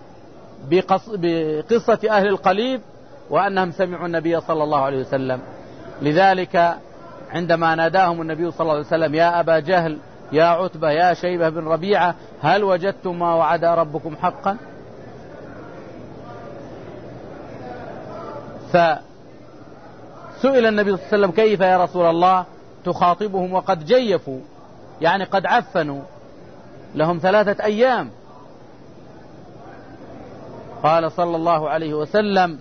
بقصة أهل القليب وأنهم سمعوا النبي صلى الله عليه وسلم. لذلك عندما ناداهم النبي صلى الله عليه وسلم يا أبا جهل يا عتبة يا شيبة بن ربيعة هل وجدتم ما وعد ربكم حقا؟ فسئل النبي صلى الله عليه وسلم كيف يا رسول الله تخاطبهم وقد جيفوا، يعني قد عفنوا لهم 3 أيام. قال صلى الله عليه وسلم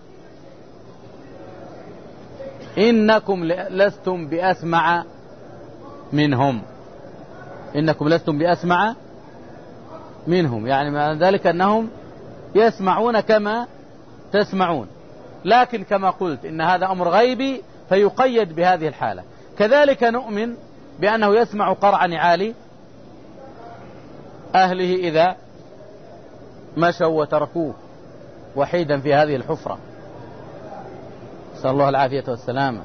إنكم لستم بأسمع منهم، إنكم لستم بأسمع منهم، يعني معنى ذلك أنهم يسمعون كما تسمعون، لكن كما قلت إن هذا أمر غيبي فيقيد بهذه الحالة. كذلك نؤمن بأنه يسمع قرع نعال أهله إذا مشوا وتركوه وحيدا في هذه الحفرة، نسأل الله العافية والسلامة.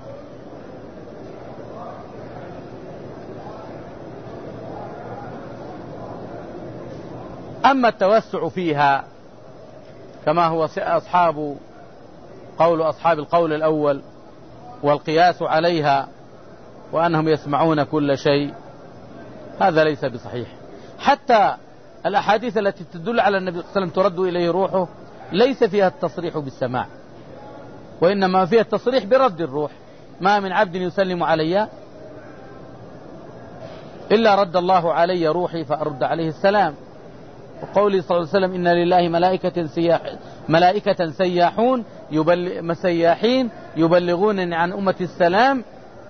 أما التوسع فيها كما هو قول أصحاب القول الأول والقياس عليها وأنهم يسمعون كل شيء، هذا ليس بصحيح. حتى الأحاديث التي تدل على النبي صلى الله عليه وسلم ترد إليه روحه ليس فيها التصريح بالسماع، وإنما فيها التصريح برد الروح. ما من عبد يسلم علي إلا رد الله علي روحي فأرد عليه السلام. وقوله صلى الله عليه وسلم إن لله ملائكة سياحون سياحين يبلغون عن أمة السلام.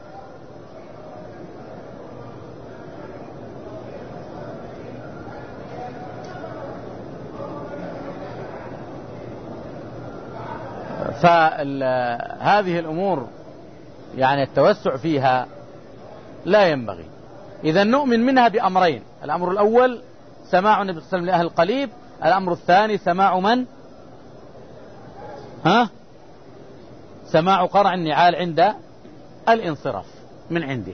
فهذه الأمور يعني التوسع فيها لا ينبغي. إذا نؤمن منها بأمرين: الأمر الأول سماع النبي صلى الله عليه وسلم لأهل القليب، الأمر الثاني سماع من؟ سماع قرع النعال عند الانصراف من عنده.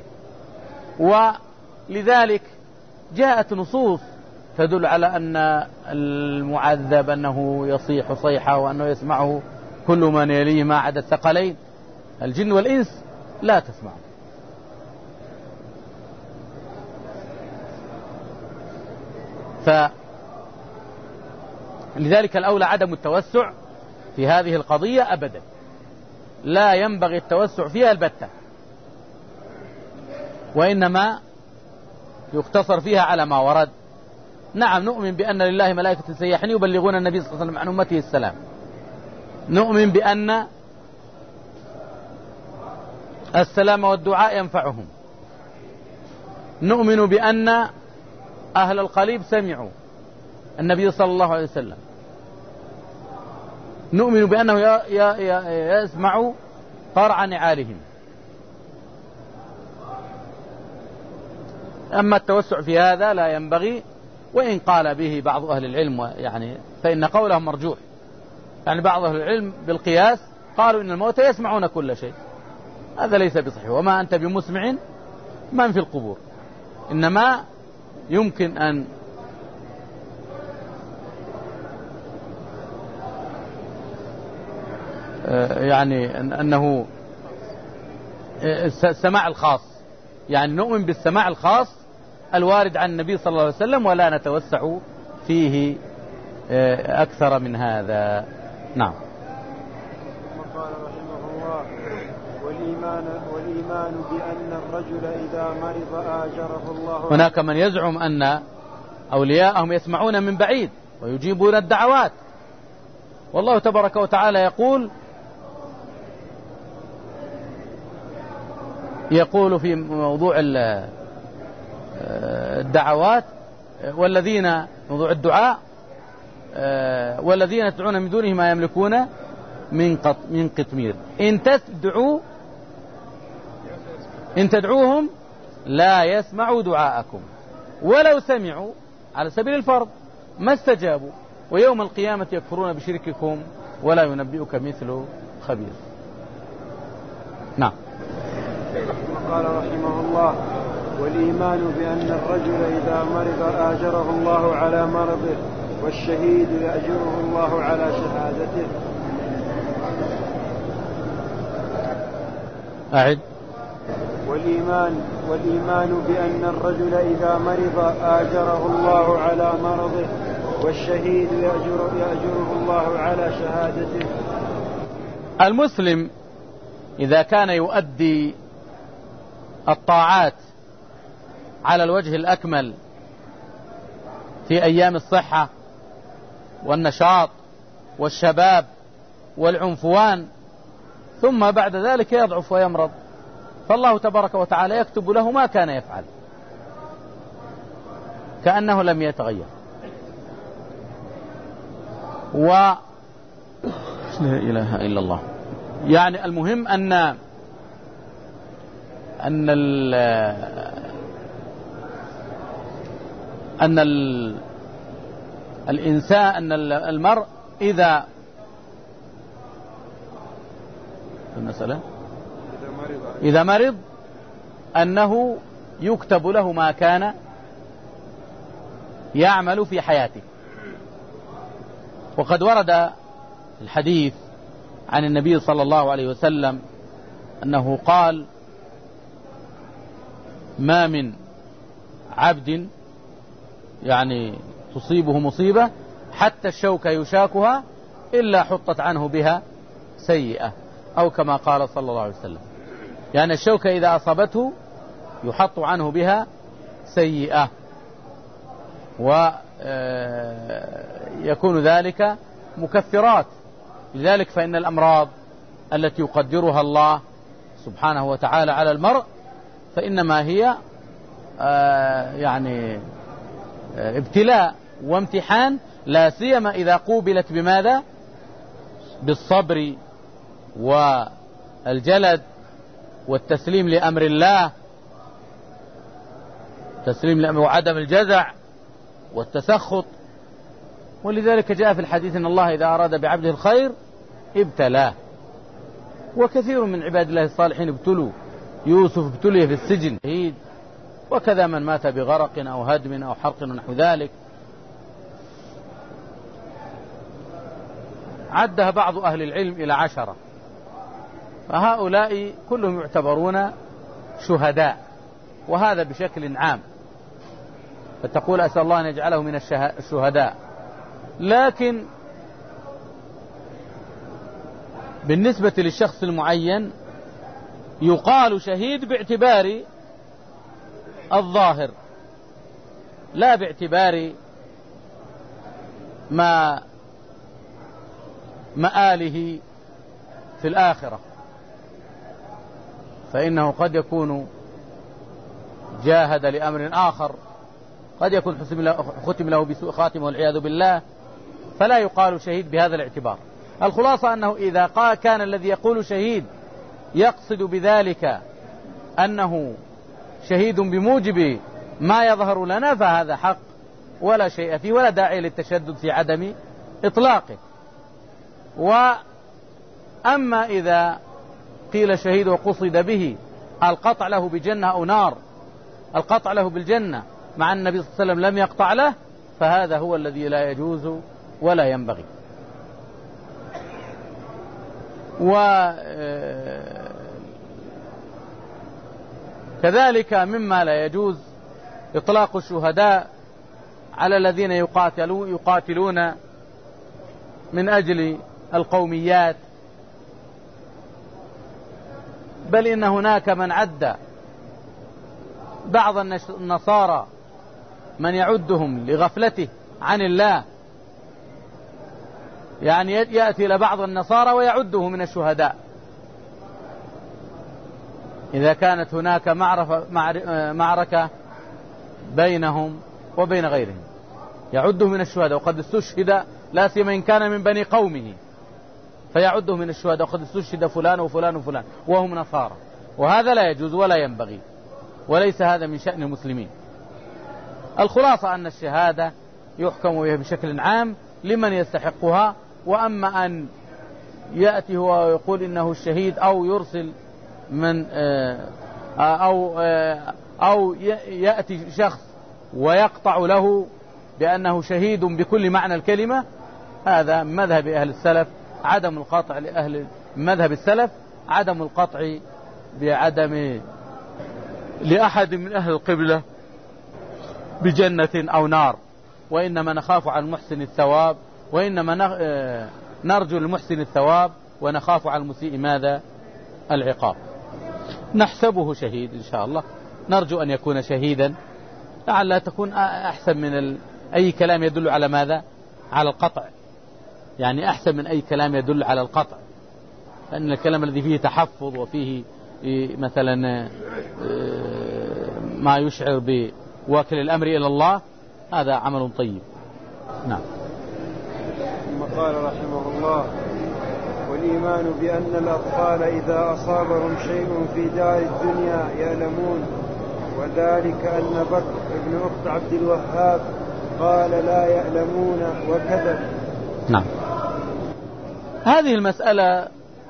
ولذلك جاءت نصوص تدل على أن المعذب أنه يصيح صيحة وأنه يسمعه كل من يليه ما عدا الثقلين الجن والإنس لا تسمعه. فلذلك الأولى عدم التوسع في هذه القضية أبدا، لا ينبغي التوسع فيها البتة، وإنما يقتصر فيها على ما ورد. نعم نؤمن بأن لله ملائكة سياحين يبلغون النبي صلى الله عليه وسلم عن أمته السلام، نؤمن بأن السلام والدعاء ينفعهم، نؤمن بأن أهل القليب سمعوا النبي صلى الله عليه وسلم، نؤمن بأنه يسمع طرع نعالهم. أما التوسع في هذا لا ينبغي، وإن قال به بعض أهل العلم يعني فإن قولهم مرجوح، يعني بعض أهل العلم بالقياس قالوا إن الموتى يسمعون كل شيء، هذا ليس بصحيح، وما أنت بمسمع من في القبور، إنما يمكن أن يعني أنه السماع الخاص، يعني نؤمن بالسماع الخاص الوارد عن النبي صلى الله عليه وسلم، ولا نتوسع فيه أكثر من هذا. نعم. قال رحمه الله: والإيمان بأن الرجل إذا مرض آجره الله. هناك من يزعم أن أولياءهم يسمعون من بعيد ويجيبون الدعوات، والله تبارك وتعالى يقول في موضوع الدعوات والذين موضوع الدعاء والذين تدعون من دونه ما يملكون من قطمير إن تدعوهم لا يسمعوا دعاءكم ولو سمعوا على سبيل الفرض ما استجابوا، ويوم القيامة يكفرون بشرككم ولا ينبئك مثل خبير. نعم. قال رحمه الله: والإيمان بأن الرجل إذا مرض آجره الله على مرضه، والشهيد يأجره الله على شهادته. أعد. والإيمان بأن الرجل إذا مرض آجره الله على مرضه، والشهيد يأجره الله على شهادته. المسلم إذا كان يؤدي الطاعات على الوجه الأكمل في أيام الصحة والنشاط والشباب والعنفوان، ثم بعد ذلك يضعف ويمرض، فالله تبارك وتعالى يكتب له ما كان يفعل كأنه لم يتغير. لا إله إلا الله. يعني المهم أن الإنسان أن المرء إذا مرض أنه يكتب له ما كان يعمل في حياته. وقد ورد الحديث عن النبي صلى الله عليه وسلم أنه قال: ما من عبد يعني تصيبه مصيبة حتى الشوكة يشاكها إلا حطت عنه بها سيئة، أو كما قال صلى الله عليه وسلم، يعني الشوكة إذا أصابته يحط عنه بها سيئة، ويكون ذلك مكفرات. لذلك فإن الأمراض التي يقدرها الله سبحانه وتعالى على المرء فإنما هي يعني ابتلاء وامتحان، لا سيما إذا قوبلت بماذا؟ بالصبر والجلد والتسليم لأمر الله، وعدم الجزع والتسخط. ولذلك جاء في الحديث إن الله إذا أراد بعبده الخير ابتلاه، وكثير من عباد الله الصالحين ابتلوا. يوسف ابتلي في السجن، وكذا من مات بغرق أو هدم أو حرق ونحو ذلك. عدها بعض أهل العلم إلى 10، فهؤلاء كلهم يعتبرون شهداء، وهذا بشكل عام. فتقول أسأل الله أن يجعله من الشهداء. لكن بالنسبة للشخص المعين يقال شهيد باعتبار الظاهر لا باعتبار مآله في الآخرة، فإنه قد يكون جاهد لأمر آخر، قد يكون ختم له بسوء خاتمه والعياذ بالله، فلا يقال شهيد بهذا الاعتبار. الخلاصة أنه إذا كان الذي يقول شهيد يقصد بذلك أنه شهيد بموجب ما يظهر لنا فهذا حق ولا شيء فيه، ولا داعي للتشدد في عدم إطلاقه. وأما إذا قيل شهيد وقصد به القطع له بجنة أو نار، القطع له بالجنة مع النبي صلى الله عليه وسلم لم يقطع له، فهذا هو الذي لا يجوز ولا ينبغي. وكذلك مما لا يجوز إطلاق الشهداء على الذين يقاتلون من أجل القوميات، بل إن هناك من عد بعض النصارى من يعدهم لغفلته عن الله، يعني يأتي إلى بعض النصارى ويعده من الشهداء إذا كانت هناك معركة بينهم وبين غيرهم، يعده من الشهداء وقد استشهد، لا سيما إن كان من بني قومه فيعده من الشهداء وقد استشهد فلان وفلان وفلان وهم نصارى، وهذا لا يجوز ولا ينبغي، وليس هذا من شأن المسلمين. الخلاصة أن الشهادة يحكم بها بشكل عام لمن يستحقها، وأما أن يأتي هو ويقول إنه الشهيد أو يرسل من أو يأتي شخص ويقطع له بأنه شهيد بكل معنى الكلمة، هذا مذهب أهل السلف عدم القطع مذهب السلف عدم القطع بعدم لأحد من أهل القبلة بجنة أو نار، وإنما نخاف على المحسن الثواب، وإنما نرجو للمحسن الثواب ونخاف على المسيء ماذا؟ العقاب. نحسبه شهيد إن شاء الله، نرجو أن يكون شهيدا، لعل تكون أحسن من أي كلام يدل على ماذا؟ على القطع، يعني أحسن من أي كلام يدل على القطع، لأن الكلام الذي فيه تحفظ وفيه مثلا ما يشعر بوكل الأمر إلى الله هذا عمل طيب. نعم. ثم قال رحمه الله: والإيمان بأن الأطفال إذا أصابهم شيء في دار الدنيا يألمون، وذلك أن بكر بن أخت عبد الوهاب قال لا يألمون وكذب. نعم. هذه المسألة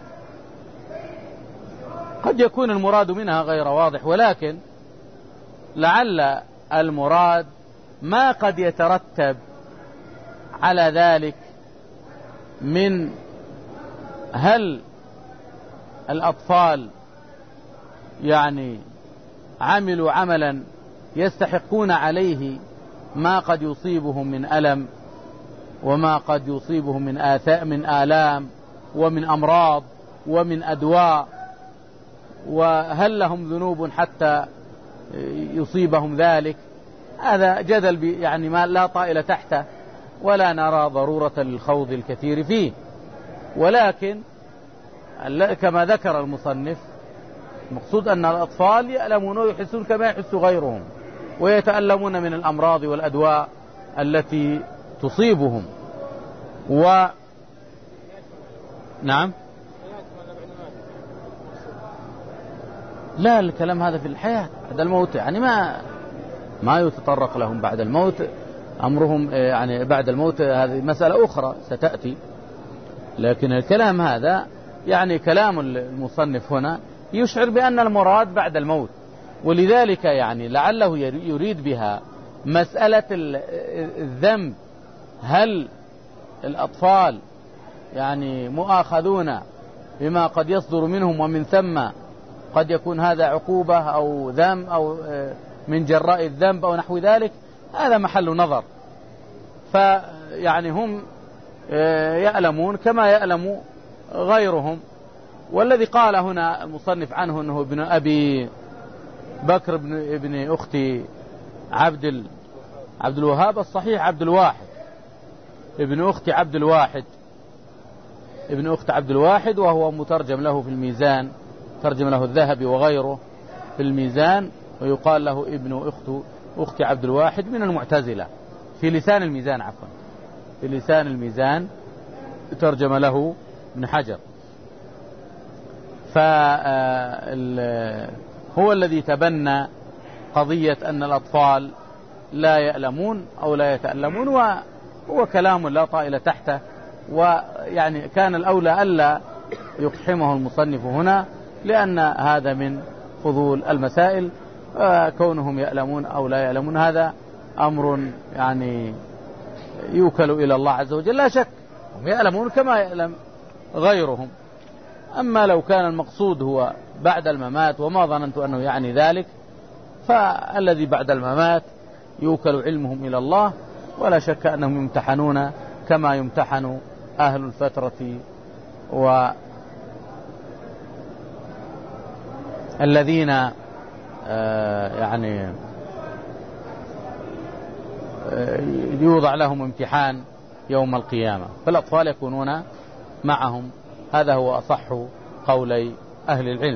قد يكون المراد منها غير واضح، ولكن لعل المراد ما قد يترتب على ذلك من هل الأطفال يعني عملوا عملا يستحقون عليه ما قد يصيبهم من ألم وما قد يصيبهم من آلام ومن أمراض ومن أدواء، وهل لهم ذنوب حتى يصيبهم ذلك. هذا جدل يعني ما لا طائل تحته، ولا نرى ضرورة للخوض الكثير فيه، ولكن كما ذكر المصنف المقصود أن الأطفال يألمون ويحسون كما يحس غيرهم، ويتألمون من الأمراض والأدواء التي تصيبهم. نعم. لا، الكلام هذا في الحياة بعد الموت، يعني ما يتطرق لهم بعد الموت، أمرهم يعني بعد الموت هذه مسألة أخرى ستأتي، لكن الكلام هذا يعني كلام المصنف هنا يشعر بأن المراد بعد الموت، ولذلك يعني لعله يريد بها مسألة الذنب، هل الأطفال يعني مؤاخذون بما قد يصدر منهم، ومن ثم قد يكون هذا عقوبة أو ذنب أو من جراء الذنب أو نحو ذلك، هذا محل نظر. فيعني هم يألمون كما يألم غيرهم. والذي قال هنا المصنف عنه أنه ابن أبي بكر ابن أخت عبد الوهاب، الصحيح عبد الواحد، ابن أخت عبد الواحد، ابن أخت عبد الواحد، وهو مترجم له في الميزان، ترجم له الذهبي وغيره في الميزان، ويقال له ابن أخت عبد الواحد من المعتزلة في لسان الميزان، عفوا في لسان الميزان ترجم له ابن حجر. فهو الذي تبنى قضية أن الأطفال لا يألمون أو لا يتألمون، وهو كلام لا طائل تحته. ويعني كان الأولى ألا يقحمه المصنف هنا، لأن هذا من فضول المسائل. كونهم يألمون أو لا يألمون هذا أمر يعني يوكل إلى الله عز وجل، لا شك هم يألمون كما يألم غيرهم. أما لو كان المقصود هو بعد الممات، وما ظننت أنه يعني ذلك، فالذي بعد الممات يوكل علمهم إلى الله، ولا شك أنهم يمتحنون كما يمتحن أهل الفترة والذين يعني يوضع لهم امتحان يوم القيامة، فالأطفال يكونون معهم. هذا هو أصح قولي أهل العلم.